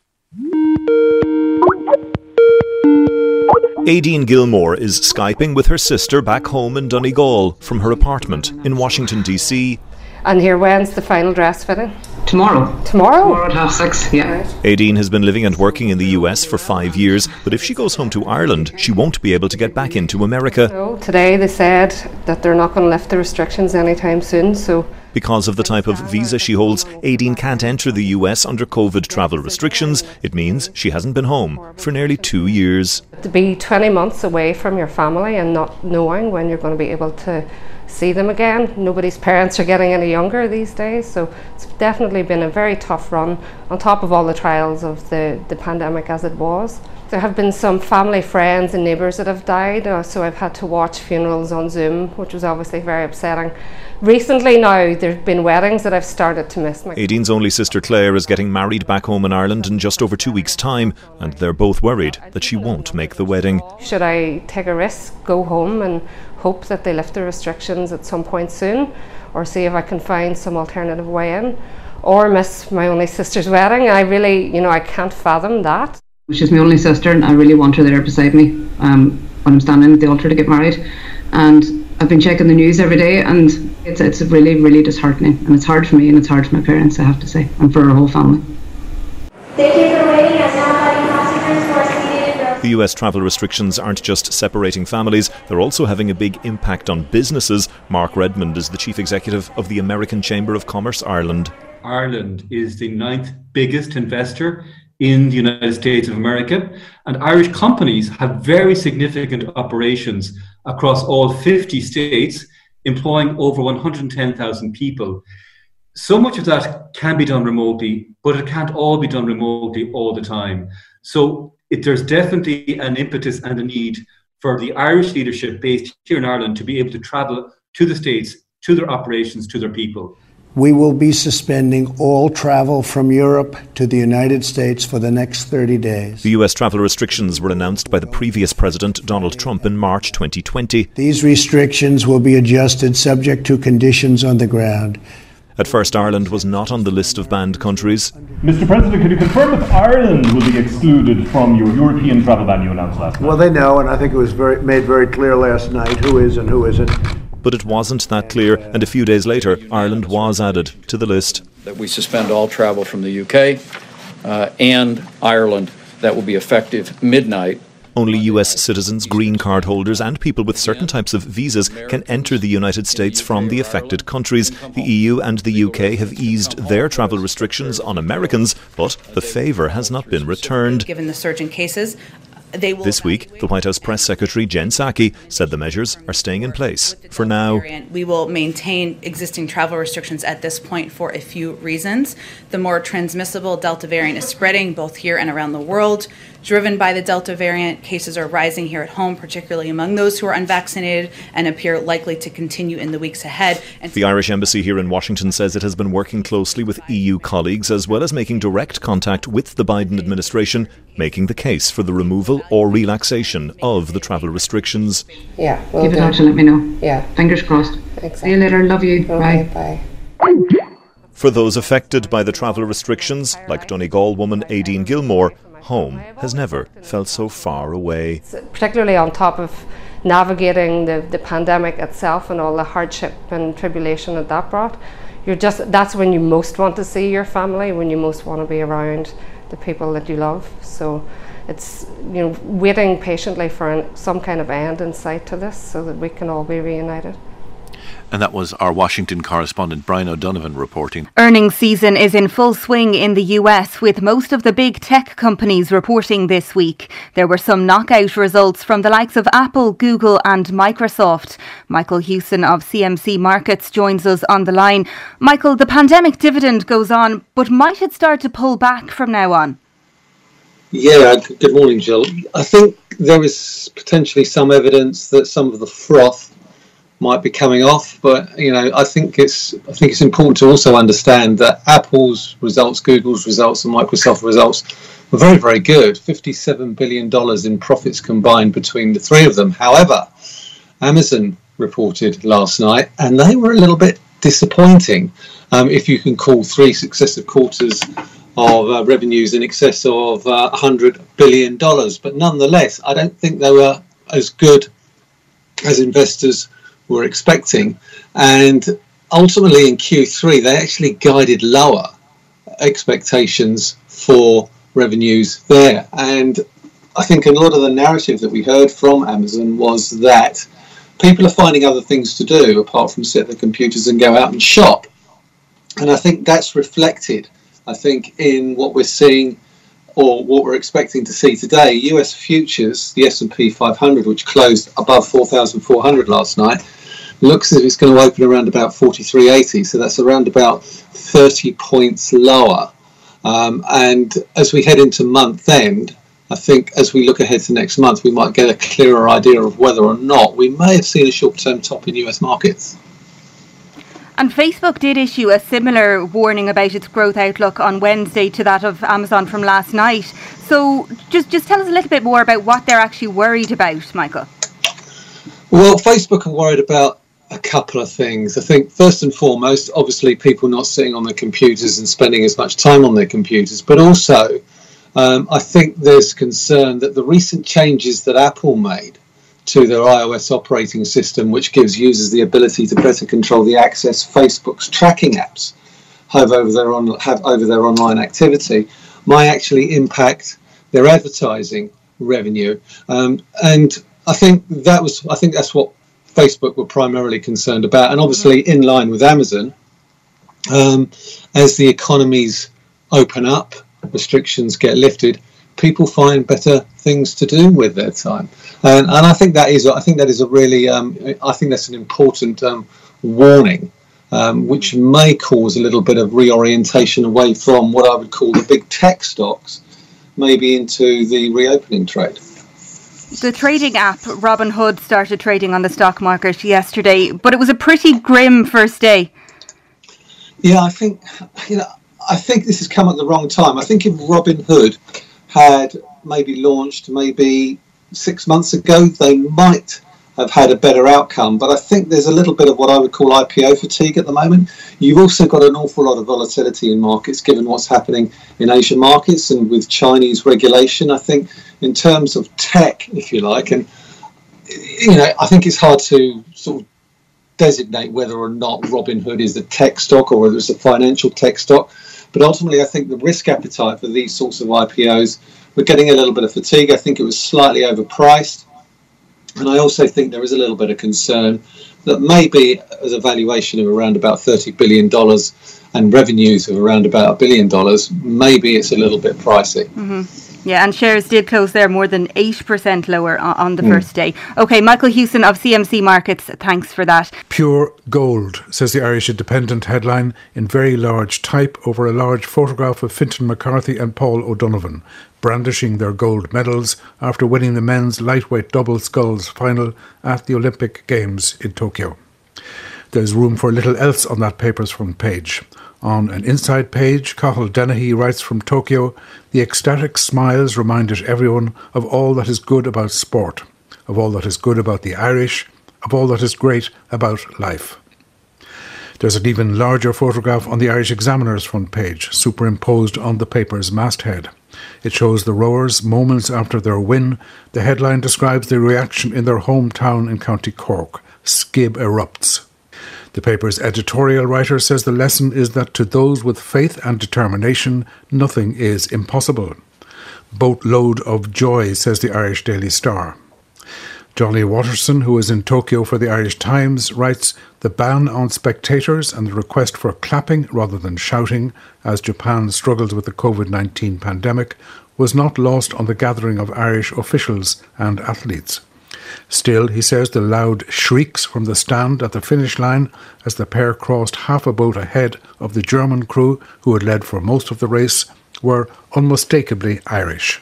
[SPEAKER 4] Aideen Gilmore is Skyping with her sister back home in Donegal from her apartment in Washington, D C.
[SPEAKER 5] And here, when's the final dress fitting?
[SPEAKER 23] Tomorrow.
[SPEAKER 5] Tomorrow?
[SPEAKER 23] Tomorrow at half six, yeah.
[SPEAKER 4] Aideen has been living and working in the U S for five years, but if she goes home to Ireland, she won't be able to get back into America.
[SPEAKER 5] No, today they said that they're not going to lift the restrictions anytime soon, so...
[SPEAKER 4] Because of the type of visa she holds, Aideen can't enter the U S under COVID travel restrictions. It means she hasn't been home for nearly two years.
[SPEAKER 5] To be twenty months away from your family and not knowing when you're going to be able to see them again. Nobody's parents are getting any younger these days, so it's definitely been a very tough run on top of all the trials of the, the pandemic as it was. There have been some family, friends and neighbours that have died, uh, so I've had to watch funerals on Zoom, which was obviously very upsetting. Recently now, there have been weddings that I've started to miss.
[SPEAKER 4] Aideen's only sister Claire is getting married back home in Ireland in just over two weeks' time, and they're both worried that she won't make the wedding.
[SPEAKER 5] Should I take a risk, go home and hope that they lift the restrictions at some point soon, or see if I can find some alternative way in, or miss my only sister's wedding? I really, you know, I can't fathom that.
[SPEAKER 23] She's my only sister and I really want her there beside me um, when I'm standing at the altar to get married. And I've been checking the news every day and it's it's really, really disheartening. And it's hard for me and it's hard for my parents, I have to say, and for our whole family.
[SPEAKER 4] Thank you for waiting. As now passengers who are seated. The U S travel restrictions aren't just separating families, they're also having a big impact on businesses. Mark Redmond is the chief executive of the American Chamber of Commerce Ireland.
[SPEAKER 24] Ireland is the ninth biggest investor in the United States of America, and Irish companies have very significant operations across all fifty states, employing over one hundred ten thousand people. So much of that can be done remotely, but it can't all be done remotely all the time. So it, there's definitely an impetus and a need for the Irish leadership based here in Ireland to be able to travel to the States, to their operations, to their people.
[SPEAKER 25] We will be suspending all travel from Europe to the United States for the next thirty days.
[SPEAKER 4] The U S travel restrictions were announced by the previous president, Donald Trump, in March twenty twenty.
[SPEAKER 25] These restrictions will be adjusted subject to conditions on the ground.
[SPEAKER 4] At first, Ireland was not on the list of banned countries.
[SPEAKER 26] Mister President, can you confirm if Ireland will be excluded from your European travel ban you announced last night?
[SPEAKER 25] Well, they know, and I think it was very, made very clear last night who is and who isn't.
[SPEAKER 4] But it wasn't that clear, and a few days later, Ireland was added to the list.
[SPEAKER 27] That we suspend all travel from the U K uh, and Ireland. That will be effective midnight.
[SPEAKER 4] Only U S citizens, green card holders and people with certain types of visas can enter the United States from the affected countries. The E U and the U K have eased their travel restrictions on Americans, but the favour has not been returned.
[SPEAKER 28] Given the surge in cases, They will
[SPEAKER 4] this week, the White House Press Secretary Jen Psaki said the measures are staying in place for now.
[SPEAKER 28] We will maintain existing travel restrictions at this point for a few reasons. The more transmissible Delta variant is spreading both here and around the world. Driven by the Delta variant, cases are rising here at home, particularly among those who are unvaccinated, and appear likely to continue in the weeks ahead. And
[SPEAKER 4] the Irish Embassy here in Washington says it has been working closely with E U colleagues as well as making direct contact with the Biden administration, making the case for the removal or relaxation of the travel restrictions.
[SPEAKER 28] Yeah,
[SPEAKER 23] we'll give it out to let me know.
[SPEAKER 28] Yeah.
[SPEAKER 23] Fingers crossed.
[SPEAKER 28] Exactly.
[SPEAKER 23] See you later. Love you.
[SPEAKER 28] Okay,
[SPEAKER 23] bye.
[SPEAKER 28] Bye.
[SPEAKER 4] For those affected by the travel restrictions, like Donegal woman Aideen Gilmore, home has never felt so far away.
[SPEAKER 5] Particularly on top of navigating the, the pandemic itself and all the hardship and tribulation that that brought, you're just that's when you most want to see your family, when you most want to be around the people that you love. So it's, you know, waiting patiently for an, some kind of end in sight to this so that we can all be reunited.
[SPEAKER 2] And that was our Washington correspondent Brian O'Donovan reporting.
[SPEAKER 29] Earnings season is in full swing in the U S, with most of the big tech companies reporting this week. There were some knockout results from the likes of Apple, Google and Microsoft. Michael Hewson of C M C Markets joins us on the line. Michael, the pandemic dividend goes on, but might it start to pull back from now on?
[SPEAKER 30] Yeah, good morning, Jill. I think there is potentially some evidence that some of the froth might be coming off, but you know, I think it's I think it's important to also understand that Apple's results, Google's results, and Microsoft's results were very, very good. fifty-seven billion dollars in profits combined between the three of them. However, Amazon reported last night, and they were a little bit disappointing. Um, if you can call three successive quarters of uh, revenues in excess of uh, one hundred billion dollars. But nonetheless, I don't think they were as good as investors were expecting. And ultimately in Q three, they actually guided lower expectations for revenues there. And I think a lot of the narrative that we heard from Amazon was that people are finding other things to do apart from sit at their computers and go out and shop. And I think that's reflected, I think, in what we're seeing or what we're expecting to see today. U S futures, the S and P five hundred, which closed above four thousand four hundred last night, looks as if it's going to open around about forty-three eighty. So that's around about thirty points lower. Um, and as we head into month end, I think as we look ahead to next month, we might get a clearer idea of whether or not we may have seen a short-term top in U S markets.
[SPEAKER 29] And Facebook did issue a similar warning about its growth outlook on Wednesday to that of Amazon from last night. So just, just tell us a little bit more about what they're actually worried about, Michael.
[SPEAKER 30] Well, Facebook are worried about a couple of things. I think first and foremost, obviously people not sitting on their computers and spending as much time on their computers, but also um, I think there's concern that the recent changes that Apple made to their iOS operating system, which gives users the ability to better control the access Facebook's tracking apps have over their on, have over their online activity, might actually impact their advertising revenue. Um, and I think that was I think that's what Facebook were primarily concerned about, and obviously in line with Amazon, um, as the economies open up, restrictions get lifted, people find better things to do with their time, and, and I think that is I think that is a really um, I think that's an important um, warning, um, which may cause a little bit of reorientation away from what I would call the big tech stocks, maybe into the reopening trade.
[SPEAKER 29] The trading app Robinhood started trading on the stock market yesterday, but it was a pretty grim first day.
[SPEAKER 30] Yeah, I think you know I think this has come at the wrong time. I think if Robinhood had maybe launched maybe six months ago, they might have had a better outcome. But I think there's a little bit of what I would call I P O fatigue at the moment. You've also got an awful lot of volatility in markets, given what's happening in Asian markets and with Chinese regulation. I think in terms of tech, if you like, and you know, I think it's hard to sort of designate whether or not Robinhood is a tech stock or whether it's a financial tech stock. But ultimately, I think the risk appetite for these sorts of I P Os, we're getting a little bit of fatigue. I think it was slightly overpriced. And I also think there is a little bit of concern that maybe as a valuation of around about thirty billion dollars and revenues of around about a billion dollars, maybe it's a little bit pricey.
[SPEAKER 29] Mm-hmm. Yeah, and shares did close there more than eight percent lower on, on the mm. first day. OK, Michael Hewson of C M C Markets, thanks for that.
[SPEAKER 3] Pure gold, says the Irish Independent headline in very large type over a large photograph of Fintan McCarthy and Paul O'Donovan, brandishing their gold medals after winning the men's lightweight double sculls final at the Olympic Games in Tokyo. There's room for little else on that paper's front page. On an inside page, Cathal Dennehy writes from Tokyo, the ecstatic smiles reminded everyone of all that is good about sport, of all that is good about the Irish, of all that is great about life. There's an even larger photograph on the Irish Examiner's front page, superimposed on the paper's masthead. It shows the rowers moments after their win. The headline describes the reaction in their hometown in County Cork. Skib erupts. The paper's editorial writer says the lesson is that to those with faith and determination, nothing is impossible. Boatload of joy, says the Irish Daily Star. Johnny Watterson, who is in Tokyo for the Irish Times, writes, the ban on spectators and the request for clapping rather than shouting as Japan struggled with the covid nineteen pandemic was not lost on the gathering of Irish officials and athletes. Still, he says, the loud shrieks from the stand at the finish line as the pair crossed half a boat ahead of the German crew who had led for most of the race were unmistakably Irish.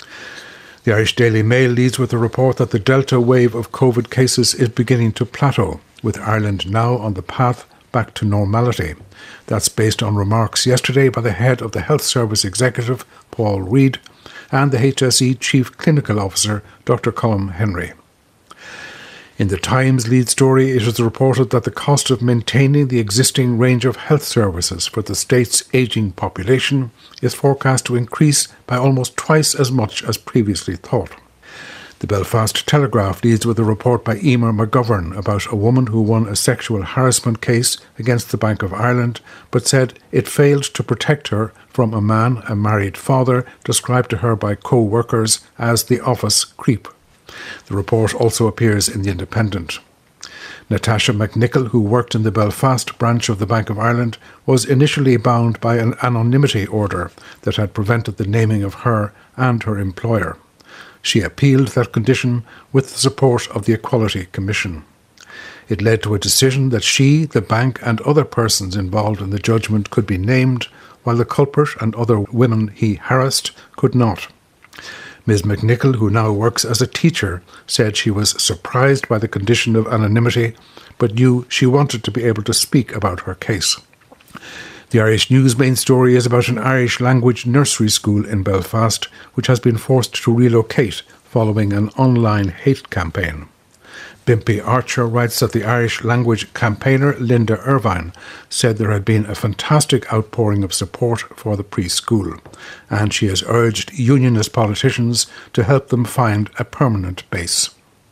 [SPEAKER 3] The Irish Daily Mail leads with the report that the Delta wave of COVID cases is beginning to plateau, with Ireland now on the path back to normality. That's based on remarks yesterday by the head of the Health Service Executive, Paul Reid, and the H S E Chief Clinical Officer, Doctor Colm Henry. In the Times lead story, it is reported that the cost of maintaining the existing range of health services for the state's ageing population is forecast to increase by almost twice as much as previously thought. The Belfast Telegraph leads with a report by Emer McGovern about a woman who won a sexual harassment case against the Bank of Ireland, but said it failed to protect her from a man, a married father, described to her by co-workers as the office creep. The report also appears in The Independent. Natasha McNichol, who worked in the Belfast branch of the Bank of Ireland, was initially bound by an anonymity order that had prevented the naming of her and her employer. She appealed that condition with the support of the Equality Commission. It led to a decision that she, the bank and other persons involved in the judgment could be named, while the culprit and other women he harassed could not. Miz McNichol, who now works as a teacher, said she was surprised by the condition of anonymity, but knew she wanted to be able to speak about her case. The Irish News main story is about an Irish language nursery school in Belfast, which has been forced to relocate following an online hate campaign. Bimpy Archer writes that the Irish language campaigner Linda Irvine said there had been a fantastic outpouring of support for the preschool, and she has urged unionist politicians to help them find a permanent base.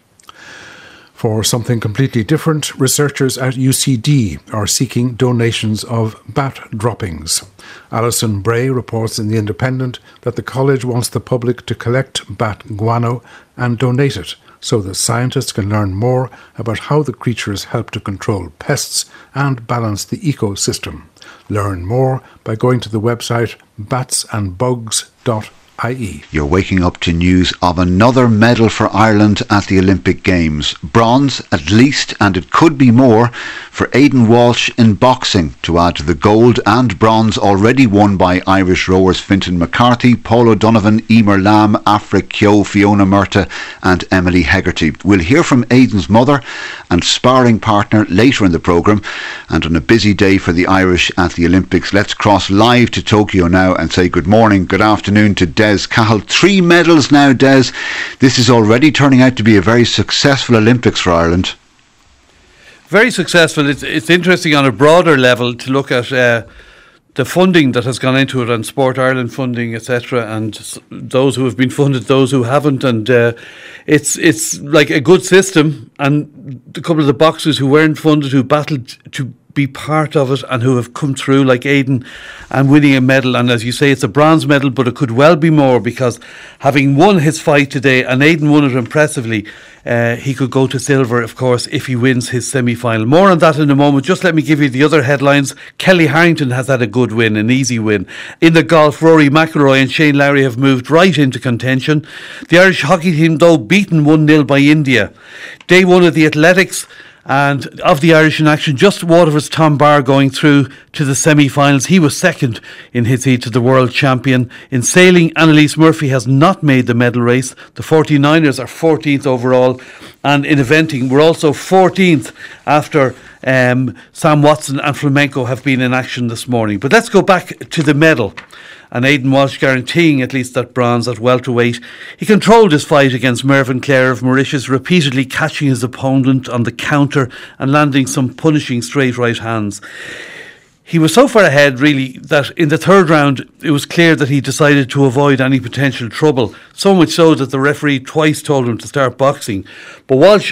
[SPEAKER 3] For something completely different, researchers at U C D are seeking donations of bat droppings. Alison Bray reports in The Independent that the college wants the public to collect bat guano and donate it so that scientists can learn more about how the creatures help to control pests and balance the ecosystem. Learn more by going to the website bats and bugs dot I E.
[SPEAKER 15] You're waking up to news of another medal for Ireland at the Olympic Games. Bronze at least, and it could be more, for Aidan Walsh in boxing, to add to the gold and bronze already won by Irish rowers Fintan McCarthy, Paul O'Donovan, Emer Lamb, Afra Kyo, Fiona Murtagh and Emily Hegarty. We'll hear from Aidan's mother and sparring partner later in the programme, and on a busy day for the Irish at the Olympics, let's cross live to Tokyo now and say good morning, good afternoon to Des Cahill. Three medals now, Des. This is already turning out to be a very successful Olympics for Ireland.
[SPEAKER 6] Very successful. It's, it's interesting on a broader level to look at uh, the funding that has gone into it, and Sport Ireland funding, et cetera, and those who have been funded, those who haven't, and uh, it's it's like a good system. And a couple of the boxers who weren't funded, who battled to be part of it and who have come through, like Aidan, and winning a medal. And as you say, it's a bronze medal, but it could well be more, because having won his fight today, and Aidan won it impressively, uh, he could go to silver, of course, if he wins his semi-final. More on that in a moment. Just let me give you the other headlines. Kelly Harrington has had a good win, an easy win. In the golf, Rory McIlroy and Shane Lowry have moved right into contention. The Irish hockey team, though, beaten one nil by India. Day one of the athletics and of the Irish in action, just Waterford's Tom Barr going through to the semi-finals. He was second in his heat to the world champion. In sailing, Annalise Murphy has not made the medal race. The forty-niners are fourteenth overall. And in eventing, we're also fourteenth after um, Sam Watson and Flamenco have been in action this morning. But let's go back to the medal. And Aidan Walsh guaranteeing at least that bronze at welterweight. He controlled his fight against Mervyn Clare of Mauritius, repeatedly catching his opponent on the counter and landing some punishing straight right hands. He was so far ahead, really, that in the third round it was clear that he decided to avoid any potential trouble, so much so that the referee twice told him to start boxing. But Walsh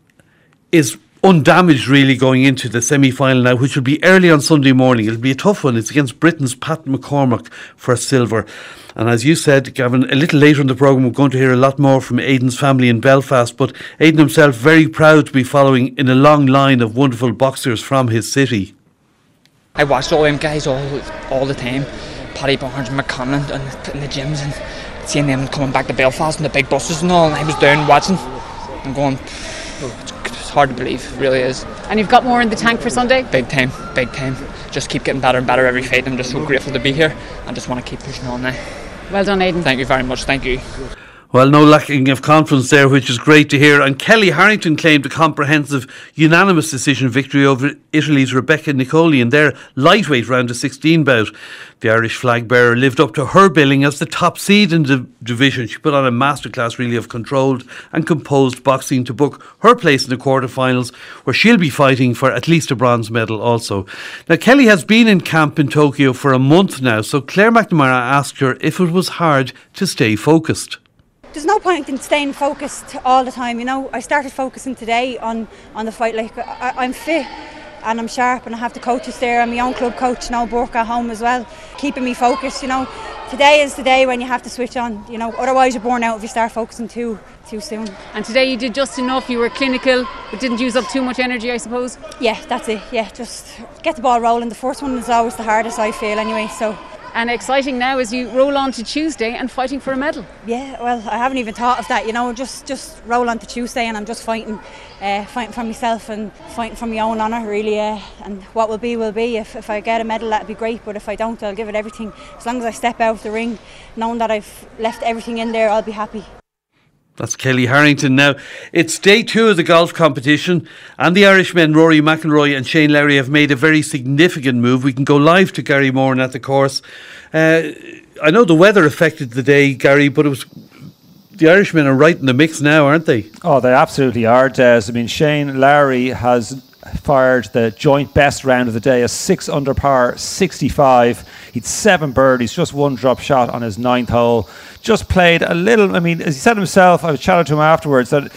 [SPEAKER 6] is undamaged, really, going into the semi-final now, which will be early on Sunday morning. It'll be a tough one. It's against Britain's Pat McCormack for silver. And as you said, Gavin, a little later in the programme we're going to hear a lot more from Aidan's family in Belfast, but Aidan himself very proud to be following in a long line of wonderful boxers from his city.
[SPEAKER 7] I watched all them guys all all the time, Paddy Barnes, McConnell and in the gyms, and seeing them coming back to Belfast and the big buses and all, and I was down watching and going, oh, it's hard to believe, it really is.
[SPEAKER 8] And you've got more in the tank for Sunday?
[SPEAKER 7] Big time, big time. Just keep getting better and better every fight. I'm just so grateful to be here. I just want to keep pushing on now.
[SPEAKER 8] Well done, Aidan.
[SPEAKER 7] Thank you very much, thank you.
[SPEAKER 6] Well, no lacking of confidence there, which is great to hear. And Kelly Harrington claimed a comprehensive, unanimous decision victory over Italy's Rebecca Nicoli in their lightweight round of sixteen bout. The Irish flag bearer lived up to her billing as the top seed in the division. She put on a masterclass really of controlled and composed boxing to book her place in the quarterfinals, where she'll be fighting for at least a bronze medal also. Now, Kelly has been in camp in Tokyo for a month now, so Claire McNamara asked her if it was hard to stay focused.
[SPEAKER 9] There's no point in staying focused all the time, you know. I started focusing today on, on the fight. Like I, I'm fit and I'm sharp, and I have the coaches there, and my own club coach now, Burke, at home as well, keeping me focused, you know. Today is the day when you have to switch on, you know, otherwise you're born out if you start focusing too too soon.
[SPEAKER 8] And today you did just enough, you were clinical, but didn't use up too much energy, I suppose?
[SPEAKER 9] Yeah, that's it, yeah, just get the ball rolling. The first one is always the hardest, I feel, anyway, so...
[SPEAKER 8] And exciting now as you roll on to Tuesday and fighting for a medal.
[SPEAKER 9] Yeah, well, I haven't even thought of that, you know, just just roll on to Tuesday, and I'm just fighting uh, fighting for myself and fighting for my own honour, really, uh, and what will be will be. If, if I get a medal, that'd be great, but if I don't, I'll give it everything. As long as I step out of the ring, knowing that I've left everything in there, I'll be happy.
[SPEAKER 6] That's Kelly Harrington. Now, it's day two of the golf competition, and the Irishmen Rory McIlroy and Shane Lowry have made a very significant move. We can go live to Gary Moran at the course. Uh, I know the weather affected the day, Gary, but it was... The Irishmen are right in the mix now, aren't they?
[SPEAKER 10] Oh, they absolutely are, Des. I mean, Shane Lowry has fired the joint best round of the day, a six under par sixty-five. He'd seven birdies, just one drop shot on his ninth hole. Just played a little, I mean, as he said himself, I was chatting to him afterwards, that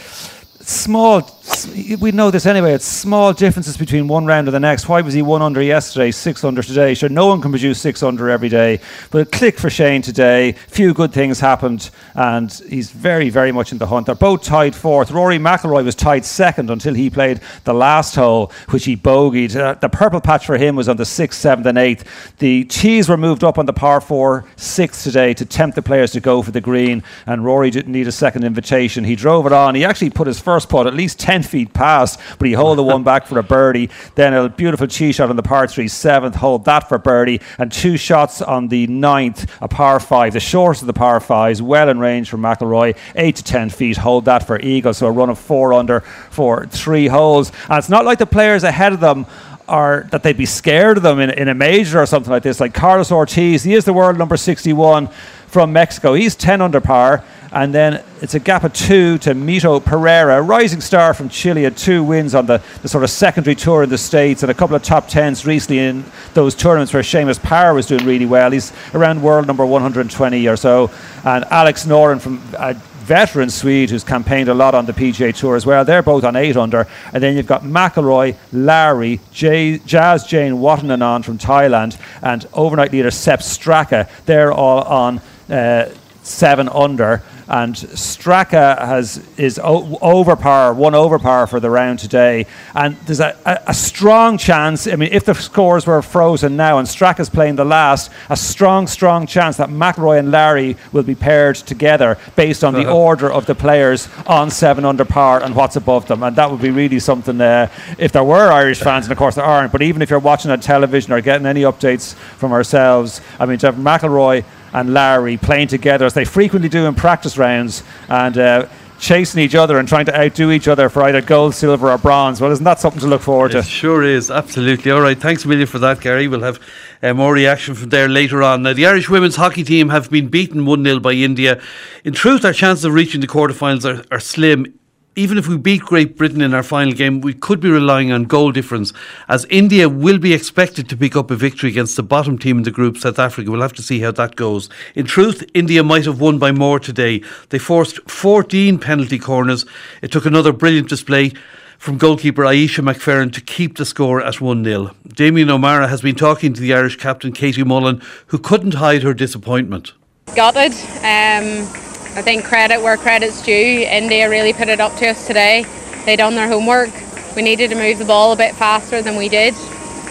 [SPEAKER 10] small, we know this anyway, it's small differences between one round and the next. Why was he one under yesterday, six under today? Sure, no one can produce six under every day, but a click for Shane today. Few good things happened, and he's very, very much in the hunt. They're both tied fourth. Rory McIlroy was tied second until he played the last hole, which he bogeyed. Uh, the purple patch for him was on the sixth, seventh and eighth. The tees were moved up on the par four sixth today to tempt the players to go for the green, and Rory didn't need a second invitation. He drove it on. He actually put his first putt at least ten feet past, but he holed the one back for a birdie. Then a beautiful tee shot on the par three seventh, hold that for birdie, and two shots on the ninth, a par five, the shortest of the par fives, well in range from McIlroy, eight to ten feet, hold that for eagle. So a run of four under for three holes. And it's not like the players ahead of them or that they'd be scared of them in, in a major or something like this. Like Carlos Ortiz, he is the world number sixty-one from Mexico. He's ten under par. And then it's a gap of two to Mito Pereira, a rising star from Chile, had two wins on the, the sort of secondary tour in the States and a couple of top tens recently in those tournaments where Seamus Power was doing really well. He's around world number one hundred twenty or so. And Alex Noren from a veteran Swede who's campaigned a lot on the P G A Tour as well. They're both on eight under. And then you've got McIlroy, Lowry, Jay, Jazz Jane Watananon from Thailand, and overnight leader Sepp Straka. They're all on uh, seven under. And Straka has is o- over par, one over par for the round today. And there's a, a, a strong chance, I mean, if the scores were frozen now and Straka's playing the last, a strong, strong chance that McIlroy and Larry will be paired together based on the uh-huh. order of the players on seven under par and what's above them. And that would be really something, uh, if there were Irish fans, and of course there aren't, but even if you're watching on television or getting any updates from ourselves, I mean, to have McIlroy and Larry playing together as they frequently do in practice rounds and uh, chasing each other and trying to outdo each other for either gold, silver or bronze. Well, isn't that something to look forward
[SPEAKER 6] it
[SPEAKER 10] to?
[SPEAKER 6] Sure is, absolutely. All right, thanks a million for that, Gary. We'll have uh, more reaction from there later on. Now, the Irish women's hockey team have been beaten one nil by India. In truth, our chances of reaching the quarterfinals are, are slim. Even if we beat Great Britain in our final game, we could be relying on goal difference, as India will be expected to pick up a victory against the bottom team in the group, South Africa. We'll have to see how that goes. In truth, India might have won by more today. They forced fourteen penalty corners. It took another brilliant display from goalkeeper Aisha McFerrin to keep the score at one nil. Damien O'Mara has been talking to the Irish captain, Katie Mullen, who couldn't hide her disappointment.
[SPEAKER 11] Gutted. Um I think credit where credit's due. India really put it up to us today. They done their homework. We needed to move the ball a bit faster than we did.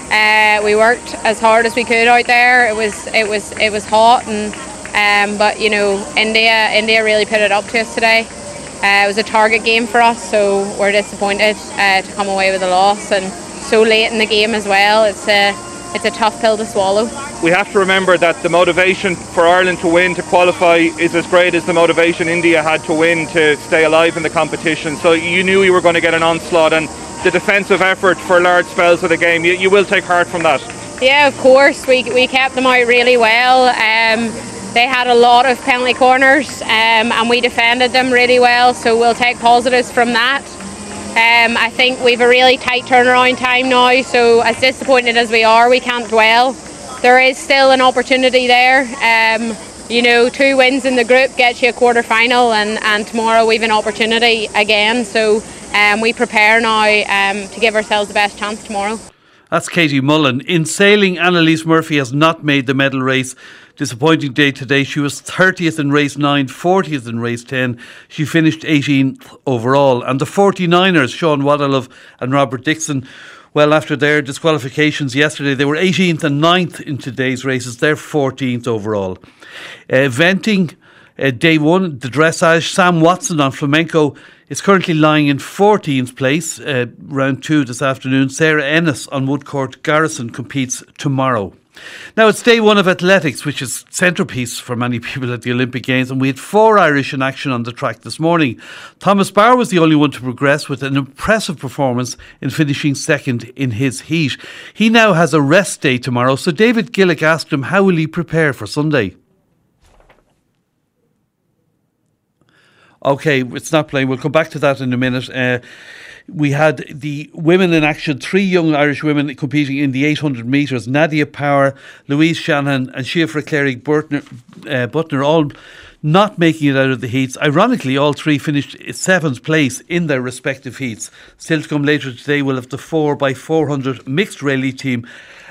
[SPEAKER 11] Uh, we worked as hard as we could out there. It was it was it was hot, and um, but you know India India really put it up to us today. Uh, it was a target game for us, so we're disappointed uh, to come away with a loss, and so late in the game as well. It's a it's a tough pill to swallow.
[SPEAKER 12] we have to remember that the motivation for Ireland to win, to qualify, is as great as the motivation India had to win to stay alive in the competition. So you knew you were going to get an onslaught, and the defensive effort for large spells of the game, you, you will take heart from that.
[SPEAKER 11] Yeah, of course. We, we kept them out really well. Um, they had a lot of penalty corners um, and we defended them really well, so we'll take positives from that. Um, I think we've a really tight turnaround time now, so as disappointed as we are, we can't dwell. There is still an opportunity there. Um, you know, two wins in the group gets you a quarter final, and, and tomorrow we've an opportunity again, so um, we prepare now um, to give ourselves the best chance tomorrow.
[SPEAKER 6] That's Katie Mullen. In sailing, Annalise Murphy has not made the medal race. Disappointing day today. She was thirtieth in race nine, fortieth in race ten. She finished eighteenth overall. And the forty-niners, Sean Wadilove and Robert Dixon, well, after their disqualifications yesterday, they were eighteenth and ninth in today's races. They're fourteenth overall. Uh, eventing, uh, day one, the dressage, Sam Watson on flamenco is currently lying in fourteenth place, uh, round two this afternoon. Sarah Ennis on Woodcourt Garrison competes tomorrow. Now it's day one of athletics, which is centrepiece for many people at the Olympic Games, and we had four Irish in action on the track this morning. Thomas Barr was the only one to progress with an impressive performance in finishing second in his heat. He now has a rest day tomorrow, so David Gillick asked him how will he prepare for Sunday. OK, it's not playing. We'll come back to that in a minute. Uh, we had the women in action, three young Irish women competing in the eight hundred metres. Nadia Power, Louise Shanahan and Siofra Clary Butner, uh, Butner all not making it out of the heats. Ironically, all three finished seventh place in their respective heats. Still to come later today, we'll have the four by four hundred mixed relay team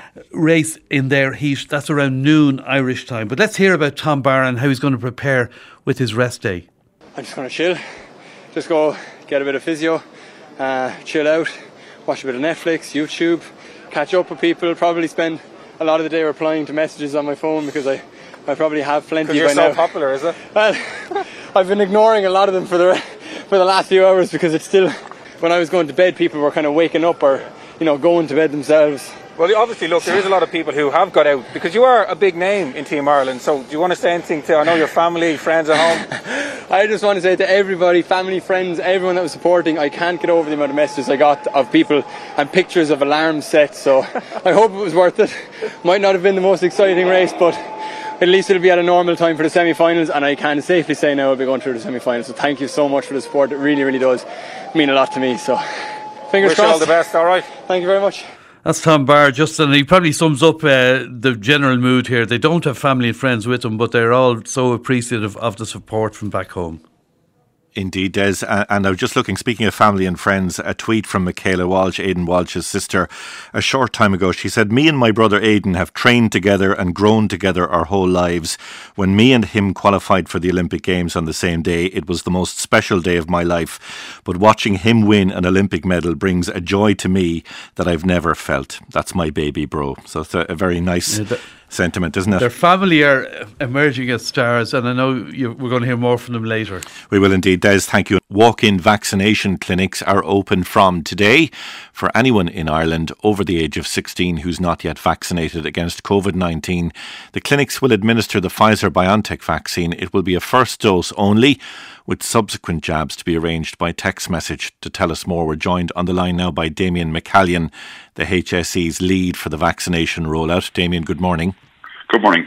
[SPEAKER 6] race in their heat. That's around noon Irish time. But let's hear about Tom Barr and how he's going to prepare with his rest day.
[SPEAKER 13] I'm just going to chill, just go get a bit of physio, uh, chill out, watch a bit of Netflix, YouTube, catch up with people, probably spend a lot of the day replying to messages on my phone because I, I probably have plenty by now.
[SPEAKER 14] Because you're so popular, is it?
[SPEAKER 13] Well, I've been ignoring a lot of them for the for the last few hours because it's still, when I was going to bed, people were kind of waking up or, you know, going to bed themselves.
[SPEAKER 14] Well, obviously, look, there is a lot of people who have got out because you are a big name in Team Ireland. So do you want to say anything to, I know your family, friends at home?
[SPEAKER 13] I just want to say to everybody, family, friends, everyone that was supporting, I can't get over the amount of messages I got of people and pictures of alarms set. So I hope it was worth it. Might not have been the most exciting race, but at least it'll be at a normal time for the semi-finals, and I can safely say now I'll be going through the semi-finals. So thank you so much for the support. It really, really does mean a lot to me. So fingers
[SPEAKER 14] Wish
[SPEAKER 13] crossed.
[SPEAKER 14] you all the best, all right?
[SPEAKER 13] Thank you very much.
[SPEAKER 6] That's Tom Barr, just, and he probably sums up uh, the general mood here. They don't have family and friends with them, but they're all so appreciative of the support from back home.
[SPEAKER 2] Indeed, Des. And I was just looking, speaking of family and friends, a tweet from Michaela Walsh, Aidan Walsh's sister, a short time ago. She said, "Me and my brother Aidan have trained together and grown together our whole lives. When me and him qualified for the Olympic Games on the same day, it was the most special day of my life. But watching him win an Olympic medal brings a joy to me that I've never felt. That's my baby bro." So it's a, a very nice... Yeah, that- sentiment, isn't it?
[SPEAKER 6] Their family are emerging as stars, and I know you, we're going to hear more from them later.
[SPEAKER 2] We will indeed, Des. Thank you. Walk-in vaccination clinics are open from today for anyone in Ireland over the age of sixteen who's not yet vaccinated against COVID nineteen. The clinics will administer the Pfizer-BioNTech vaccine. It will be a first dose only, with subsequent jabs to be arranged by text message. To tell us more, we're joined on the line now by Damien McCallion, the H S E's lead for the vaccination rollout. Damien, good morning.
[SPEAKER 16] Good morning.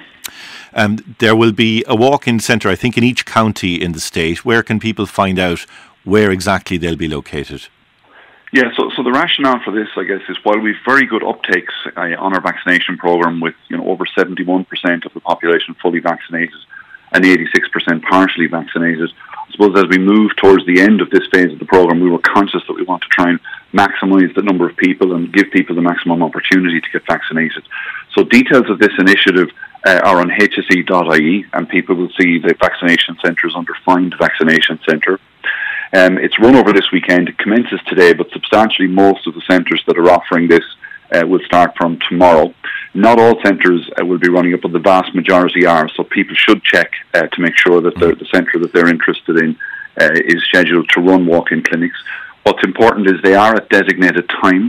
[SPEAKER 2] Um, there will be a walk-in centre, I think, in each county in the state. Where can people find out where exactly they'll be located?
[SPEAKER 16] Yeah, so so the rationale for this, I guess, is while we've very good uptakes uh, on our vaccination programme with, you know, over seventy-one percent of the population fully vaccinated and eighty-six percent partially vaccinated, I suppose as we move towards the end of this phase of the programme, we were conscious that we want to try and maximise the number of people and give people the maximum opportunity to get vaccinated. So details of this initiative uh, are on H S E dot I E, and people will see the vaccination centres under Find Vaccination Centre. Um, it's run over this weekend. It commences today, but substantially most of the centres that are offering this uh, will start from tomorrow. Not all centres uh, will be running it, but the vast majority are, so people should check uh, to make sure that the, the centre that they're interested in uh, is scheduled to run walk-in clinics. What's important is they are at designated times.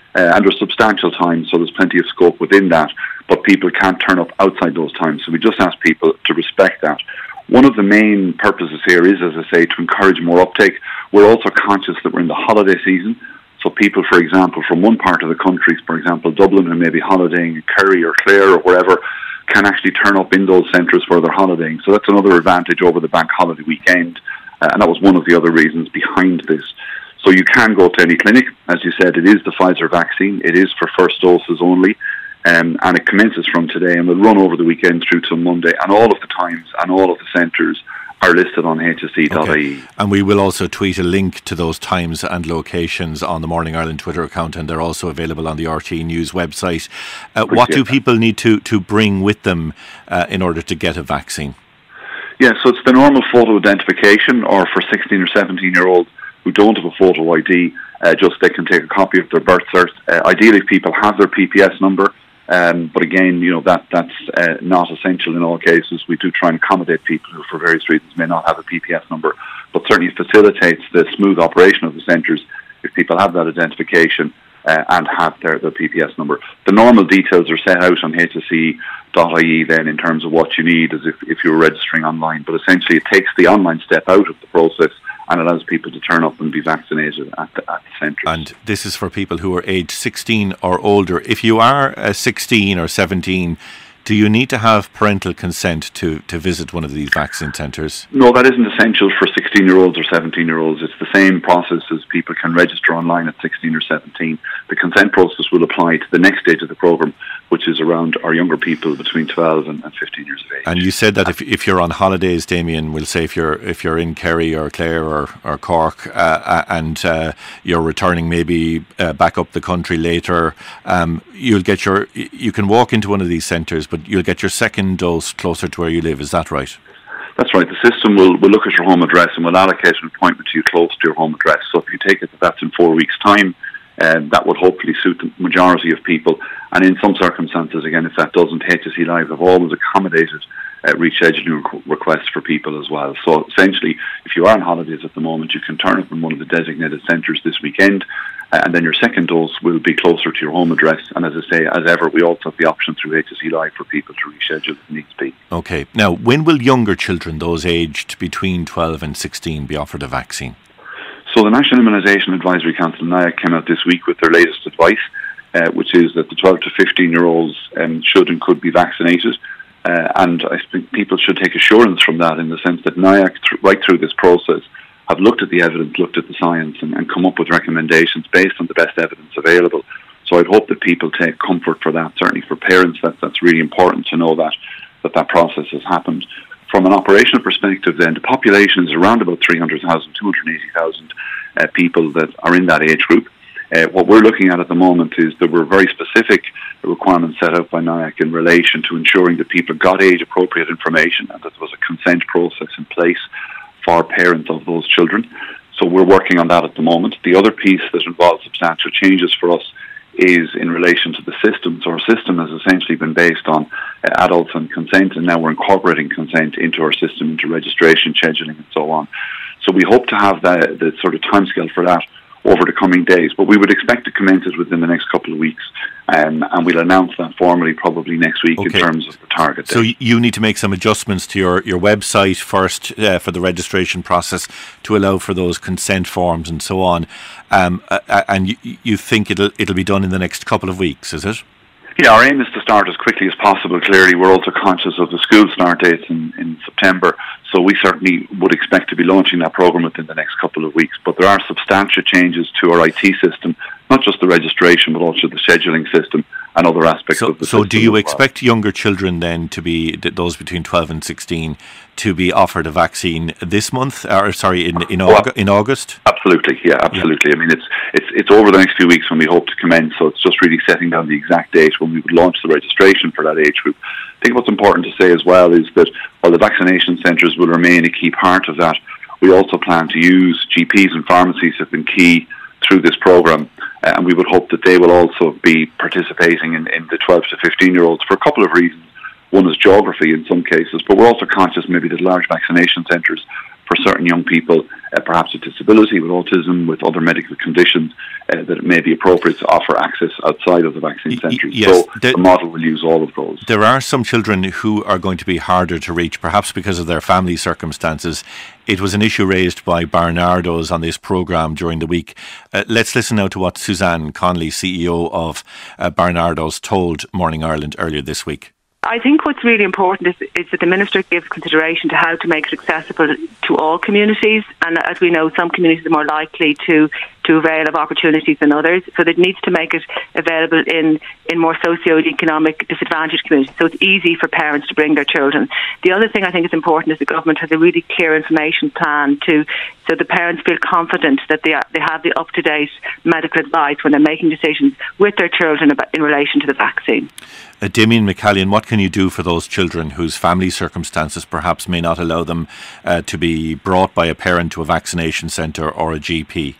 [SPEAKER 16] uh, and there's substantial time, so there's plenty of scope within that, but people can't turn up outside those times. So we just ask people to respect that. One of the main purposes here is, as I say, to encourage more uptake. We're also conscious that we're in the holiday season, so people, for example, from one part of the country, for example, Dublin, who may be holidaying in Kerry or Clare or wherever, can actually turn up in those centres where they're holidaying. So that's another advantage over the bank holiday weekend, uh, and that was one of the other reasons behind this. So you can go to any clinic. As you said, it is the Pfizer vaccine. It is for first doses only. Um, and it commences from today and will run over the weekend through till Monday, and all of the times and all of the centres are listed on H S E dot I E.
[SPEAKER 2] Okay. And we will also tweet a link to those times and locations on the Morning Ireland Twitter account, and they're also available on the R T News website. Uh, what do that. people need to, to bring with them uh, in order to get a vaccine?
[SPEAKER 16] Yeah, so it's the normal photo identification, or for sixteen or seventeen year olds who don't have a photo I D, uh, just they can take a copy of their birth cert. Uh, ideally, if people have their P P S number, Um, but again, you know, that that's uh, not essential in all cases. We do try and accommodate people who, for various reasons, may not have a P P S number, but certainly facilitates the smooth operation of the centres if people have that identification uh, and have their, their P P S number. The normal details are set out on H S E dot I E then in terms of what you need as if, if you were registering online, but essentially it takes the online step out of the process and allows people to turn up and be vaccinated at the, at the centres.
[SPEAKER 2] And this is for people who are aged sixteen or older. If you are uh, sixteen or seventeen, do you need to have parental consent to, to visit one of these vaccine centres?
[SPEAKER 16] No, that isn't essential for sixteen-year-olds or seventeen-year-olds. It's the same process as people can register online at sixteen or seventeen. The consent process will apply to the next stage of the programme, which is around our younger people between twelve and, and fifteen years of age.
[SPEAKER 2] And you said that if if you're on holidays, Damien, we'll say if you're if you're in Kerry or Clare or, or Cork uh, and uh, you're returning maybe uh, back up the country later, um, you'll get your you can walk into one of these centres, but you'll get your second dose closer to where you live. Is that right?
[SPEAKER 16] That's right. The system will, will look at your home address and will allocate an appointment to you close to your home address. So if you take it that that's in four weeks' time, uh, that would hopefully suit the majority of people. And in some circumstances, again, if that doesn't, H S E Live have always accommodated uh, rescheduling requ- requests for people as well. So essentially, if you are on holidays at the moment, you can turn up in one of the designated centres this weekend, uh, and then your second dose will be closer to your home address. And as I say, as ever, we also have the option through H S E Live for people to reschedule if needs be.
[SPEAKER 2] Okay. Now, when will younger children, those aged between twelve and sixteen, be offered a vaccine?
[SPEAKER 16] So the National Immunisation Advisory Council, N I A C, came out this week with their latest advice, uh, which is that the twelve to fifteen year olds um, should and could be vaccinated. Uh, and I think people should take assurance from that, in the sense that N I A C, th- right through this process, have looked at the evidence, looked at the science, and, and come up with recommendations based on the best evidence available. So I'd hope that people take comfort for that. Certainly for parents, that, that's really important to know that, that that process has happened. From an operational perspective then, the population is around about three hundred thousand, two hundred eighty thousand uh, people that are in that age group. Uh, what we're looking at at the moment is there were very specific requirements set out by N I A C in relation to ensuring that people got age-appropriate information and that there was a consent process in place for parents of those children. So we're working on that at the moment. The other piece that involves substantial changes for us is in relation to the system. So our system has essentially been based on uh, adults and consent, and now we're incorporating consent into our system, into registration, scheduling and so on. So we hope to have the, the sort of timescale for that over the coming days, but we would expect to commence it within the next couple of weeks, um, and we'll announce that formally probably next week. Okay. In terms of the target date.
[SPEAKER 2] So you need to make some adjustments to your, your website first uh, for the registration process to allow for those consent forms and so on, um, uh, and you, you think it'll it'll be done in the next couple of weeks, is it?
[SPEAKER 16] Yeah, our aim is to start as quickly as possible. Clearly, we're also conscious of the school start dates in, in September, so we certainly would expect to be launching that programme within the next couple of weeks. But there are substantial changes to our I T system, not just the registration, but also the scheduling system and other aspects
[SPEAKER 2] so,
[SPEAKER 16] of the
[SPEAKER 2] so
[SPEAKER 16] system.
[SPEAKER 2] So do you
[SPEAKER 16] well.
[SPEAKER 2] expect younger children then to be, those between twelve and sixteen, to be offered a vaccine this month, or sorry, in in,
[SPEAKER 16] well,
[SPEAKER 2] Aug- in August?
[SPEAKER 16] Absolutely, yeah, absolutely. Yeah. I mean, it's it's it's over the next few weeks when we hope to commence, so it's just really setting down the exact date when we would launch the registration for that age group. I think what's important to say as well is that while the vaccination centres will remain a key part of that, we also plan to use G Ps and pharmacies have been key through this programme, uh, and we would hope that they will also be participating in, in the twelve to fifteen year olds for a couple of reasons. One is geography in some cases, but we're also conscious maybe that large vaccination centres for certain young people, uh, perhaps with disability, with autism, with other medical conditions, uh, that it may be appropriate to offer access outside of the vaccine centres.
[SPEAKER 2] Yes,
[SPEAKER 16] so
[SPEAKER 2] the,
[SPEAKER 16] the model will use all of those.
[SPEAKER 2] There are some children who are going to be harder to reach, perhaps because of their family circumstances. It was an issue raised by Barnardo's on this programme during the week. Uh, let's listen now to what Suzanne Connolly, C E O of uh, Barnardo's, told Morning Ireland earlier this week.
[SPEAKER 1] I think what's really important is, is that the Minister gives consideration to how to make it accessible to all communities, and as we know, some communities are more likely to, to avail of opportunities than others, so it needs to make it available in, in more socio-economic disadvantaged communities, so it's easy for parents to bring their children. The other thing I think is important is the government has a really clear information plan to, so the parents feel confident that they, are, they have the up-to-date medical advice when they're making decisions with their children about, in relation to the vaccine.
[SPEAKER 2] Uh, Damien McCallion, what can you do for those children whose family circumstances perhaps may not allow them uh, to be brought by a parent to a vaccination centre or a G P?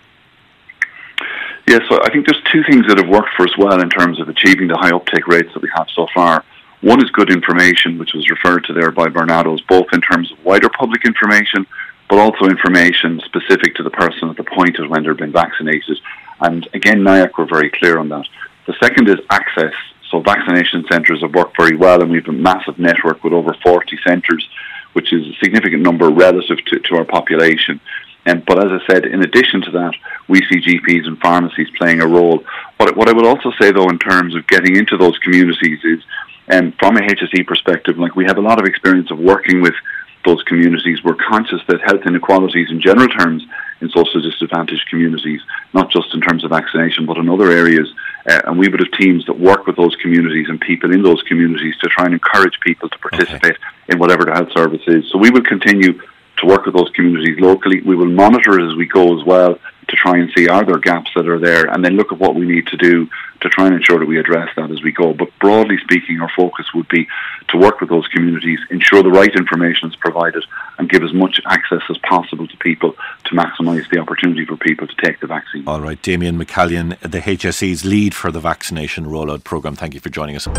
[SPEAKER 16] Yes, so I think there's two things that have worked for us well in terms of achieving the high uptake rates that we have so far. One is good information, which was referred to there by Barnardo's, both in terms of wider public information, but also information specific to the person at the point of when they've been vaccinated. And again, N I A C were very clear on that. The second is access. So vaccination centres have worked very well, and we have a massive network with over forty centres, which is a significant number relative to, to our population. And, but as I said, in addition to that, we see G Ps and pharmacies playing a role. What, what I would also say, though, in terms of getting into those communities is, um, from a H S E perspective, like we have a lot of experience of working with those communities. We're conscious that health inequalities in general terms in social disadvantaged communities, not just in terms of vaccination, but in other areas. Uh, and we would have teams that work with those communities and people in those communities to try and encourage people to participate okay. in whatever the health service is. So we will continue to work with those communities locally. We will monitor it as we go as well to try and see are there gaps that are there, and then look at what we need to do to try and ensure that we address that as we go. But broadly speaking, our focus would be to work with those communities, ensure the right information is provided, and give as much access as possible to people to maximise the opportunity for people to take the vaccine.
[SPEAKER 2] All right, Damien McCallion, the H S E's lead for the vaccination rollout programme. Thank you for joining us.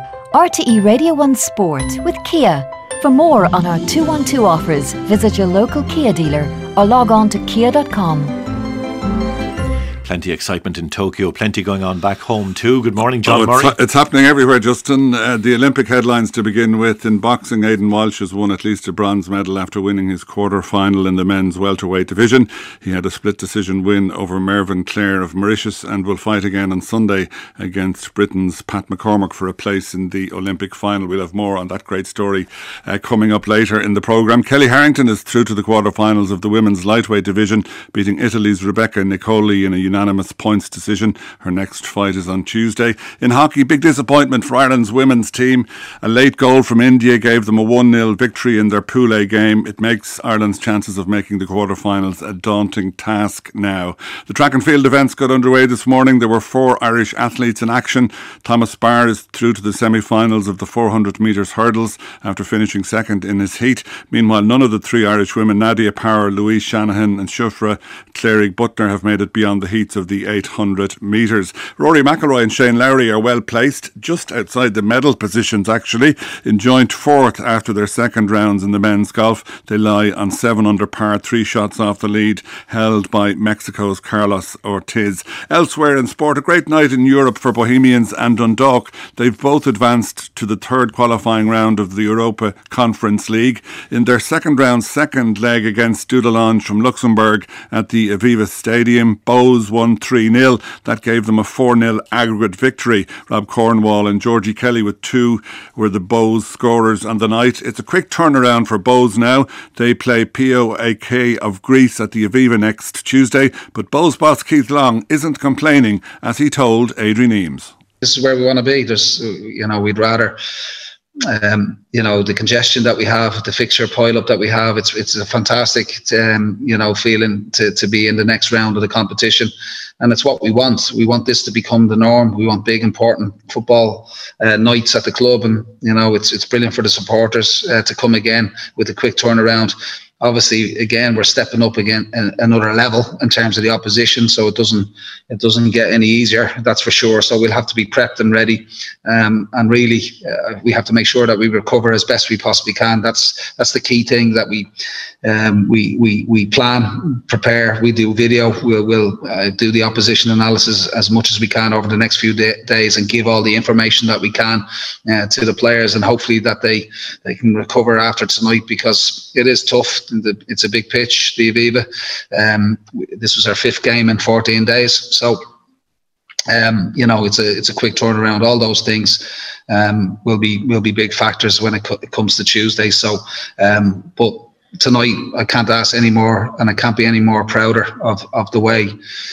[SPEAKER 17] R T E Radio one Sport with Kia. For more on our two one two offers, visit your local Kia dealer or log on to kia dot com.
[SPEAKER 2] Plenty of excitement in Tokyo, plenty going on back home too. Good morning, John
[SPEAKER 18] oh,
[SPEAKER 2] Murray.
[SPEAKER 18] It's, it's happening everywhere, Justin. Uh, the Olympic headlines to begin with. In boxing, Aidan Walsh has won at least a bronze medal after winning his quarter-final in the men's welterweight division. He had a split decision win over Mervyn Clare of Mauritius and will fight again on Sunday against Britain's Pat McCormack for a place in the Olympic final. We'll have more on that great story uh, coming up later in the programme. Kelly Harrington is through to the quarter-finals of the women's lightweight division, beating Italy's Rebecca Nicoli in a unanimous points decision. Her next fight is on Tuesday. In hockey, big disappointment for Ireland's women's team. A late goal from India gave them a one nil victory in their Pool A game. It makes Ireland's chances of making the quarterfinals a daunting task now. The track and field events got underway this morning. There were four Irish athletes in action. Thomas Barr is through to the semi-finals of the four hundred metres hurdles after finishing second in his heat. Meanwhile, none of the three Irish women, Nadia Power, Louise Shanahan and Shufra Clarig Butner, have made it beyond the heats of the eight hundred metres. Rory McIlroy and Shane Lowry are well placed, just outside the medal positions actually, in joint fourth after their second rounds in the men's golf. They lie on seven under par, three shots off the lead held by Mexico's Carlos Ortiz. Elsewhere in sport, a great night in Europe for Bohemians and Dundalk. They've both advanced to the third qualifying round of the Europa Conference League. In their second round second leg against Dudelange from Luxembourg at the Aviva Stadium, Bohs won three nil. That gave them a four nil aggregate victory. Rob Cornwall and Georgie Kelly with two were the Bohs scorers on the night. It's a quick turnaround for Bohs now. They play P O A K of Greece at the Aviva next Tuesday, but Bohs boss Keith Long isn't complaining, as he told Adrian Eames.
[SPEAKER 19] This is where we want to be. There's, you know, we'd rather Um, you know, the congestion that we have, the fixture pile up that we have, it's it's a fantastic um, you know, feeling to, to be in the next round of the competition, and it's what we want. We want this to become the norm. We want big important football uh, nights at the club, and you know, it's it's brilliant for the supporters uh, to come again with a quick turnaround. obviously, again, we're stepping up again another level in terms of the opposition, so it doesn't it doesn't get any easier, that's for sure. So we'll have to be prepped and ready, um, and really uh, we have to make sure that we recover as best we possibly can. That's that's the key thing, that we um, we we we plan, prepare, we do video, we'll, we'll uh, do the opposition analysis as much as we can over the next few day, days and give all the information that we can uh, to the players, and hopefully that they they can recover after tonight, because it is tough. It's a big pitch, the Aviva. Um, this was our fifth game in fourteen days, so um, you know it's a it's a quick turnaround. All those things um, will be will be big factors when it, co- it comes to Tuesday. So, um, but tonight I can't ask any more, and I can't be any more prouder of of the way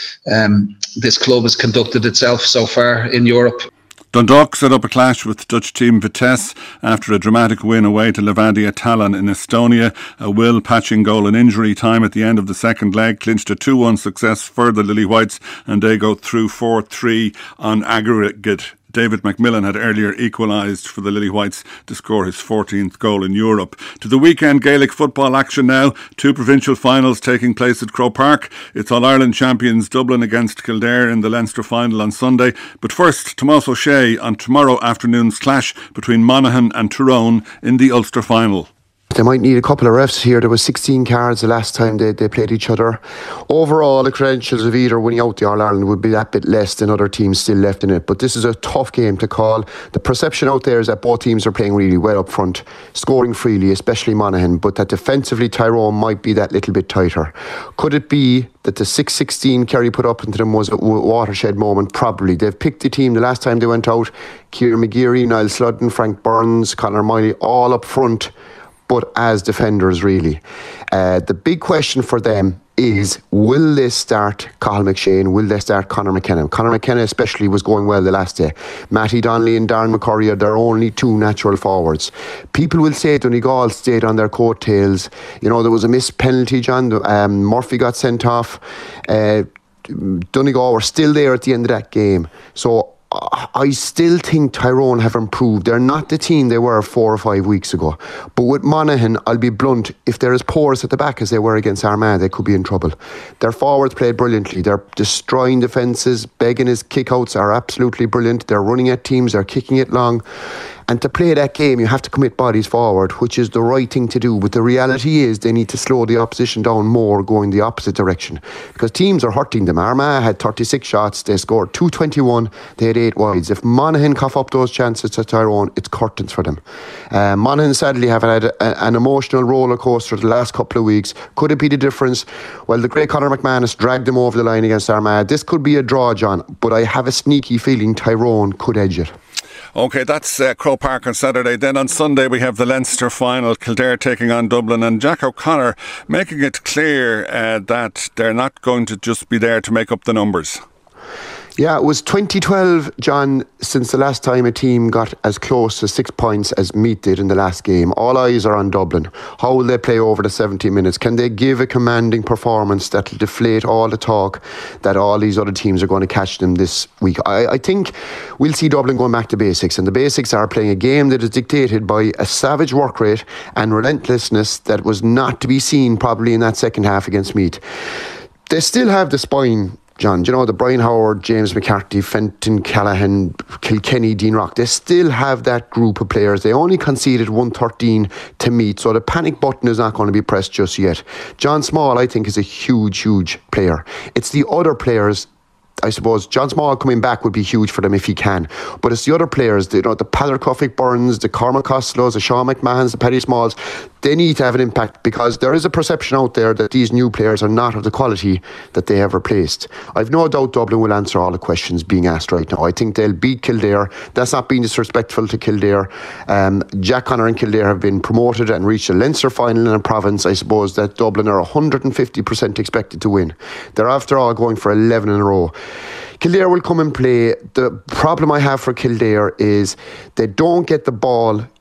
[SPEAKER 19] um, this club has conducted itself so far in Europe.
[SPEAKER 18] Dundalk set up a clash with Dutch team Vitesse after a dramatic win away to Levadia Tallinn in Estonia. A Will Patching goal in injury time at the end of the second leg clinched a two one success for the Lily Whites, and they go through four three on aggregate. David McMillan had earlier equalised for the Lily Whites to score his fourteenth goal in Europe. To the weekend Gaelic football action now. Two provincial finals taking place at Croke Park. It's All-Ireland champions Dublin against Kildare in the Leinster final on Sunday. But first, Tomás O'Shea on tomorrow afternoon's clash between Monaghan and Tyrone in the Ulster final.
[SPEAKER 4] They might need a couple of refs here. There was sixteen cards the last time they, they played each other. Overall, the credentials of either winning out the All-Ireland would be that bit less than other teams still left in it. But this is a tough game to call. The perception out there is that both teams are playing really well up front, scoring freely, especially Monaghan, but that defensively Tyrone might be that little bit tighter. Could it be that the six sixteen Kerry put up into them was a watershed moment? Probably. They've picked the team the last time they went out. Kieran McGeary, Niall Sludden, Frank Burns, Conor Miley, all up front, but as defenders, really. Uh, the big question for them is, will they start Cathal McShane? Will they start Conor McKenna? Conor McKenna especially was going well the last day. Matty Donnelly and Darren McCurry are their only two natural forwards. People will say Donegal stayed on their coattails. You know, there was a missed penalty, John. Um, Murphy got sent off. Uh, Donegal were still there at the end of that game. So I still think Tyrone have improved. They're not the team they were four or five weeks ago. But with Monaghan, I'll be blunt, if they're as porous at the back as they were against Armagh, they could be in trouble. Their forwards played brilliantly. They're destroying defences. Beggan his kickouts are absolutely brilliant. They're running at teams. They're kicking it long. And to play that game, you have to commit bodies forward, which is the right thing to do. But the reality is they need to slow the opposition down more, going the opposite direction. Because teams are hurting them. Armagh had thirty-six shots. They scored two twenty-one. They had eight wides. If Monaghan cough up those chances to Tyrone, it's curtains for them. Uh, Monaghan sadly have had a, an emotional roller coaster the last couple of weeks. Could it be the difference? Well, the great Conor McManus dragged them over the line against Armagh. This could be a draw, John. But I have a sneaky feeling Tyrone could edge it.
[SPEAKER 18] OK, that's uh, Croke Park on Saturday. Then on Sunday we have the Leinster final, Kildare taking on Dublin, and Jack O'Connor making it clear uh, that they're not going to just be there to make up the numbers. Yeah, it was twenty twelve, John, since the last time a team got as close to six points as Meath did in the last game. All eyes are on Dublin. How will they play over the seventy minutes? Can they give a commanding performance that will deflate all the talk that all these other teams are going to catch them this week? I, I think we'll see Dublin going back to basics, and the basics are playing a game that is dictated by a savage work rate and relentlessness that was not to be seen probably in that second half against Meath. They still have the spine, John, do you know, the Brian Howard, James McCarthy, Fenton Callahan, Kilkenny, Dean Rock, they still have that group of players. They only conceded one thirteen to Meath, so the panic button is not going to be pressed just yet. John Small, I think, is a huge, huge player. It's the other players. I suppose John Small coming back would be huge for them if he can. But it's the other players, the, you know, the Patrick Cuffick Burns, the Cormac Costellos, the Sean McMahons, the Paddy Smalls. They need to have an impact, because there is a perception out there that these new players are not of the quality that they have replaced. I've no doubt Dublin will answer all the questions being asked right now. I think they'll beat Kildare. That's not being disrespectful to Kildare. Um, Jack Connor and Kildare have been promoted and reached a Leinster final in a province, I suppose, that Dublin are one hundred fifty percent expected to win. They're after all going for eleven in a row. Kildare will come and play. The problem I have for Kildare is they don't get the ball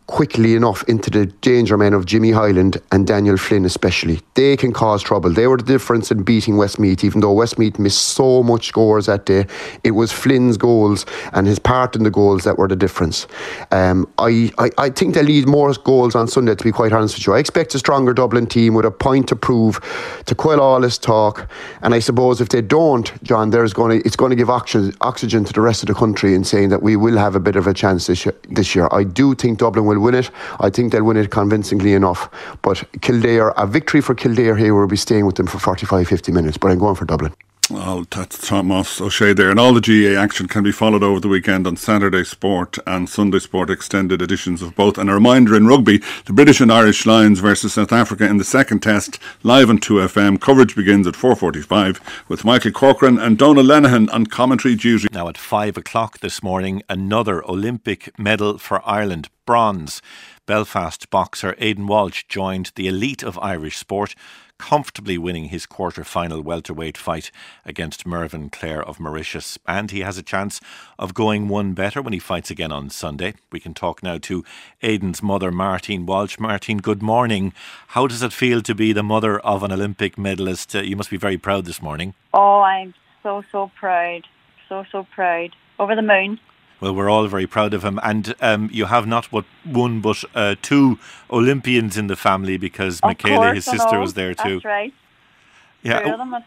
[SPEAKER 4] quickly enough into the danger men of Jimmy Hyland and Daniel Flynn especially. They can cause trouble. They were the difference in beating Westmeath, even though Westmeath missed so much scores that day. It was Flynn's goals and his part in the goals that were the difference. Um, I, I, I think they'll need more goals on Sunday, to be quite honest with you. I expect a stronger Dublin team with a point to prove, to quell all this talk. And I suppose if they don't, John, there's going to, it's going to give oxygen, oxygen to the rest of the country in saying that we will have a bit of a chance this year. This year. I do think Dublin will win it. I think they'll win it convincingly enough. But Kildare, a victory for Kildare here will be staying with them for forty-five, fifty minutes. But I'm going for Dublin.
[SPEAKER 18] Well, that's Thomas O'Shea there. And all the G A A action can be followed over the weekend on Saturday Sport and Sunday Sport extended editions of both. And a reminder in rugby, the British and Irish Lions versus South Africa in the second test, live on two F M. Coverage begins at four forty-five with Michael Corcoran and Donal Lenihan on commentary duty.
[SPEAKER 2] Now at five o'clock this morning, another Olympic medal for Ireland, bronze. Belfast boxer Aidan Walsh joined the elite of Irish sport, comfortably winning his quarter-final welterweight fight against Mervyn Clare of Mauritius. And he has a chance of going one better when he fights again on Sunday. We can talk now to Aidan's mother, Martine Walsh. Martine, good morning. How does it feel to be the mother of an Olympic medalist? Uh, you must be very proud this morning.
[SPEAKER 5] Oh, I'm so, so proud. So, so proud. Over the moon.
[SPEAKER 2] Well, we're all very proud of him. And um, you have not but one, but uh, two Olympians in the family, because
[SPEAKER 5] Of
[SPEAKER 2] Michaela,
[SPEAKER 5] course,
[SPEAKER 2] his
[SPEAKER 5] I
[SPEAKER 2] sister,
[SPEAKER 5] know.
[SPEAKER 2] was there too.
[SPEAKER 5] That's right.
[SPEAKER 2] Yeah.
[SPEAKER 5] Two of them.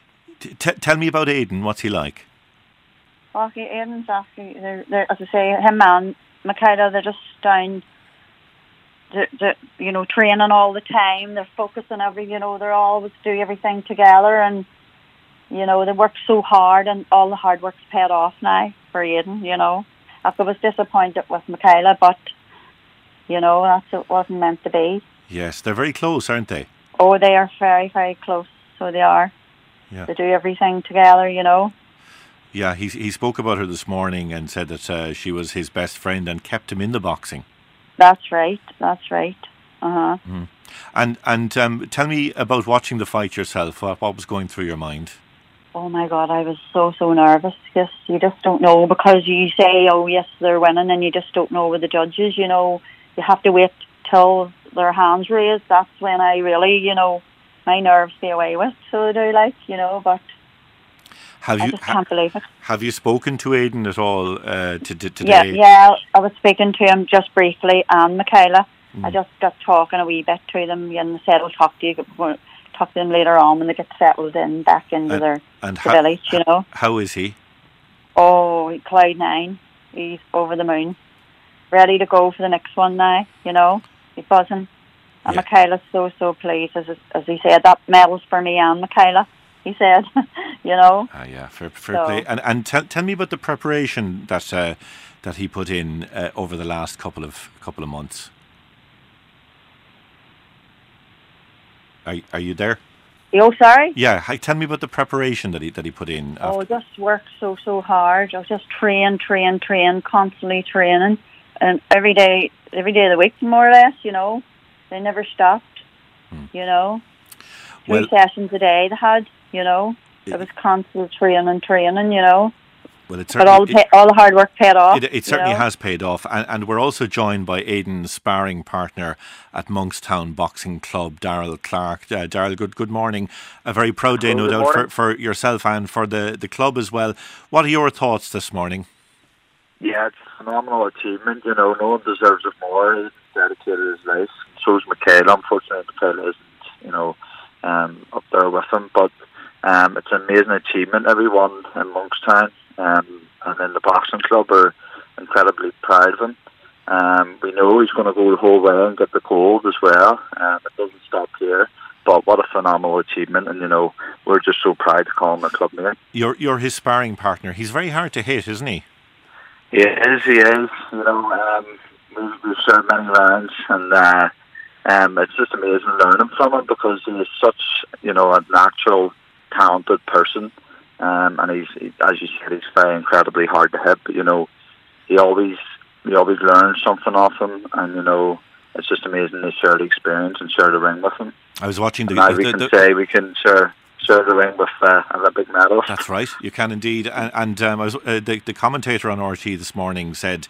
[SPEAKER 2] T- t- tell me about Aidan. What's he like?
[SPEAKER 5] Okay, Aidan's actually, they're, they're, as I say, him and Michaela, they're just down, they're, they're, you know, training all the time. They're focusing every, you know, they're always do everything together, and you know, they work so hard, and all the hard work's paid off now for Aidan, you know. I was disappointed with Michaela, but, you know, that's it wasn't meant to be.
[SPEAKER 2] Yes, they're very close, aren't they?
[SPEAKER 5] Oh, they are very, very close, so they are.
[SPEAKER 2] Yeah.
[SPEAKER 5] They do everything together, you know.
[SPEAKER 2] Yeah, he he spoke about her this morning and said that uh, she was his best friend and kept him in the boxing.
[SPEAKER 5] That's right, that's right. Uh-huh.
[SPEAKER 2] Mm. And, and um, tell me about watching the fight yourself. What, what was going through your mind?
[SPEAKER 5] Oh my God, I was so, so nervous. Yes, you just don't know, because you say, oh yes, they're winning, and you just don't know with the judges, you know. You have to wait till their hands raised. That's when I really, you know, my nerves stay away with, so I do, like, you know, but
[SPEAKER 2] have
[SPEAKER 5] I
[SPEAKER 2] you,
[SPEAKER 5] just can't ha- believe it.
[SPEAKER 2] Have you spoken to Aidan at all uh, to, to, today?
[SPEAKER 5] Yeah, yeah, I was speaking to him just briefly, and Michaela.
[SPEAKER 2] Mm.
[SPEAKER 5] I just got talking a wee bit to them, and they said, I'll talk to you, talk to them later on when they get settled in, back into
[SPEAKER 2] and,
[SPEAKER 5] their
[SPEAKER 2] and
[SPEAKER 5] the
[SPEAKER 2] how,
[SPEAKER 5] village, you know.
[SPEAKER 2] How is he?
[SPEAKER 5] Oh, cloud nine. He's over the moon. Ready to go for the next one now, you know. He's buzzing. And
[SPEAKER 2] Yeah.
[SPEAKER 5] Michaela's so, so pleased, as as he said, that medal's for me and Michaela, he said, you know.
[SPEAKER 2] Ah, yeah, fair, fair
[SPEAKER 5] So-
[SPEAKER 2] play. And and tell tell me about the preparation that uh, that he put in uh, over the last couple of couple of months. Are are you there?
[SPEAKER 5] Oh, sorry?
[SPEAKER 2] Yeah, hi, tell me about the preparation that he that he put in.
[SPEAKER 5] Oh,
[SPEAKER 2] after-
[SPEAKER 5] just work so, so hard. I just train, train, train, constantly training. And every day, every day of the week, more or less, you know. They never stopped, you know. Three
[SPEAKER 2] Well-
[SPEAKER 5] sessions a day they had, you know. It was constant training, training, you know.
[SPEAKER 2] Well, it
[SPEAKER 5] But all the,
[SPEAKER 2] certainly-
[SPEAKER 5] pay, all the hard work paid off.
[SPEAKER 2] It, it
[SPEAKER 5] you
[SPEAKER 2] certainly
[SPEAKER 5] know?
[SPEAKER 2] has paid off, and, and we're also joined by Aidan's sparring partner at Monkstown Boxing Club, Daryl Clark. Uh, Daryl, good good morning. A very proud day, no
[SPEAKER 20] Good
[SPEAKER 2] doubt, for,
[SPEAKER 20] morning.
[SPEAKER 2] for yourself and for the, the club as well. What are your thoughts this morning?
[SPEAKER 20] Yeah, it's a phenomenal achievement. You know, no one deserves it more. He's dedicated his life. So is Michaela. Unfortunately, Michaela isn't, you know, um, up there with him. But um, it's an amazing achievement. Everyone in Monkstown um, and in the boxing club are incredibly proud of him. Um, we know he's going to go the whole way and get the gold as well. Um, it doesn't stop here. But what a phenomenal achievement. And, you know, we're just so proud to call him a club mate.
[SPEAKER 2] You're, you're his sparring partner. He's very hard to hit, isn't he?
[SPEAKER 20] He is, he is. You know, um, we've, we've served many rounds, and uh, um, it's just amazing learning from him, because he is such, you know, a natural, talented person. Um, and he's, he, as you said, he's very incredibly hard to hit. But, you know, he always, we always learn something off him, and, you know, it's just amazing to share the experience and share the ring with him.
[SPEAKER 2] I was watching the...
[SPEAKER 20] Now
[SPEAKER 2] the,
[SPEAKER 20] we
[SPEAKER 2] the,
[SPEAKER 20] can
[SPEAKER 2] the
[SPEAKER 20] say we can share... share the ring with uh, Olympic medals.
[SPEAKER 2] That's right, you can indeed. And, and um, I was, uh, the, the commentator on R T this morning said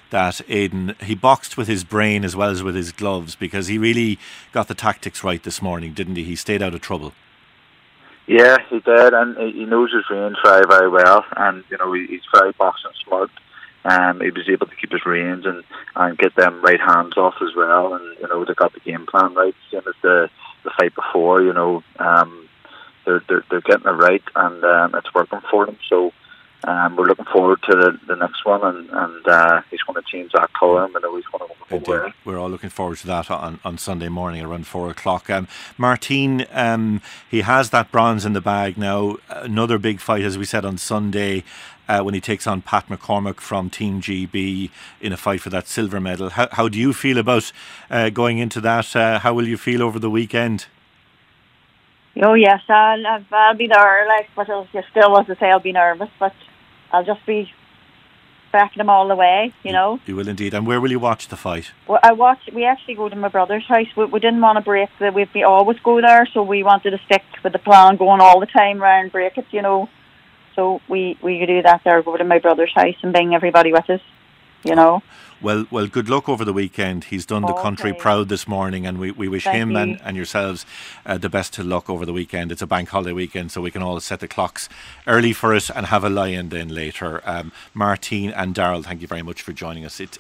[SPEAKER 2] that Aidan, he boxed with his brain as well as with his gloves, because he really got the tactics right this morning, didn't he? He stayed out of trouble.
[SPEAKER 20] Yeah, he did, and he knows his range very, very well, and you know he, he's very boxing smart. Um, he was able to keep his range and, and get them right hands off as well, and you know they got the game plan right, same as the the fight before. You know, um, they're they're they're getting it right, and um, it's working for them. So um, we're looking forward to the, the next one, and and uh, he's going to change that colour. I know he's going to go away.
[SPEAKER 2] We're all looking forward to that on, on Sunday morning around four o'clock. Um, Martine, um, he has that bronze in the bag now. Another big fight, as we said, on Sunday. Uh, when he takes on Pat McCormack from Team G B in a fight for that silver medal. How, how do you feel about uh, going into that? Uh, how will you feel over the weekend?
[SPEAKER 5] Oh yes, I'll, I'll, I'll be there, like, but I'll, still, as I say, I'll be nervous, but I'll just be backing them all the way, you know.
[SPEAKER 2] You will indeed. And where will you watch the fight?
[SPEAKER 5] Well, I watch. We actually go to my brother's house. We, we didn't want to break the. We, we always go there, so we wanted to stick with the plan, going all the time round, break it, you know. So we, we could do that there, go to my brother's house and bring everybody with us, you know.
[SPEAKER 2] Well, well, good luck over the weekend. He's done the
[SPEAKER 5] Okay.
[SPEAKER 2] country proud this morning, and we, we wish
[SPEAKER 5] Thank
[SPEAKER 2] him
[SPEAKER 5] you.
[SPEAKER 2] and, and yourselves uh, the best of luck over the weekend. It's a bank holiday weekend, so we can all set the clocks early for it and have a lie-in then later. Um, Martine and Darrell, thank you very much for joining us. It's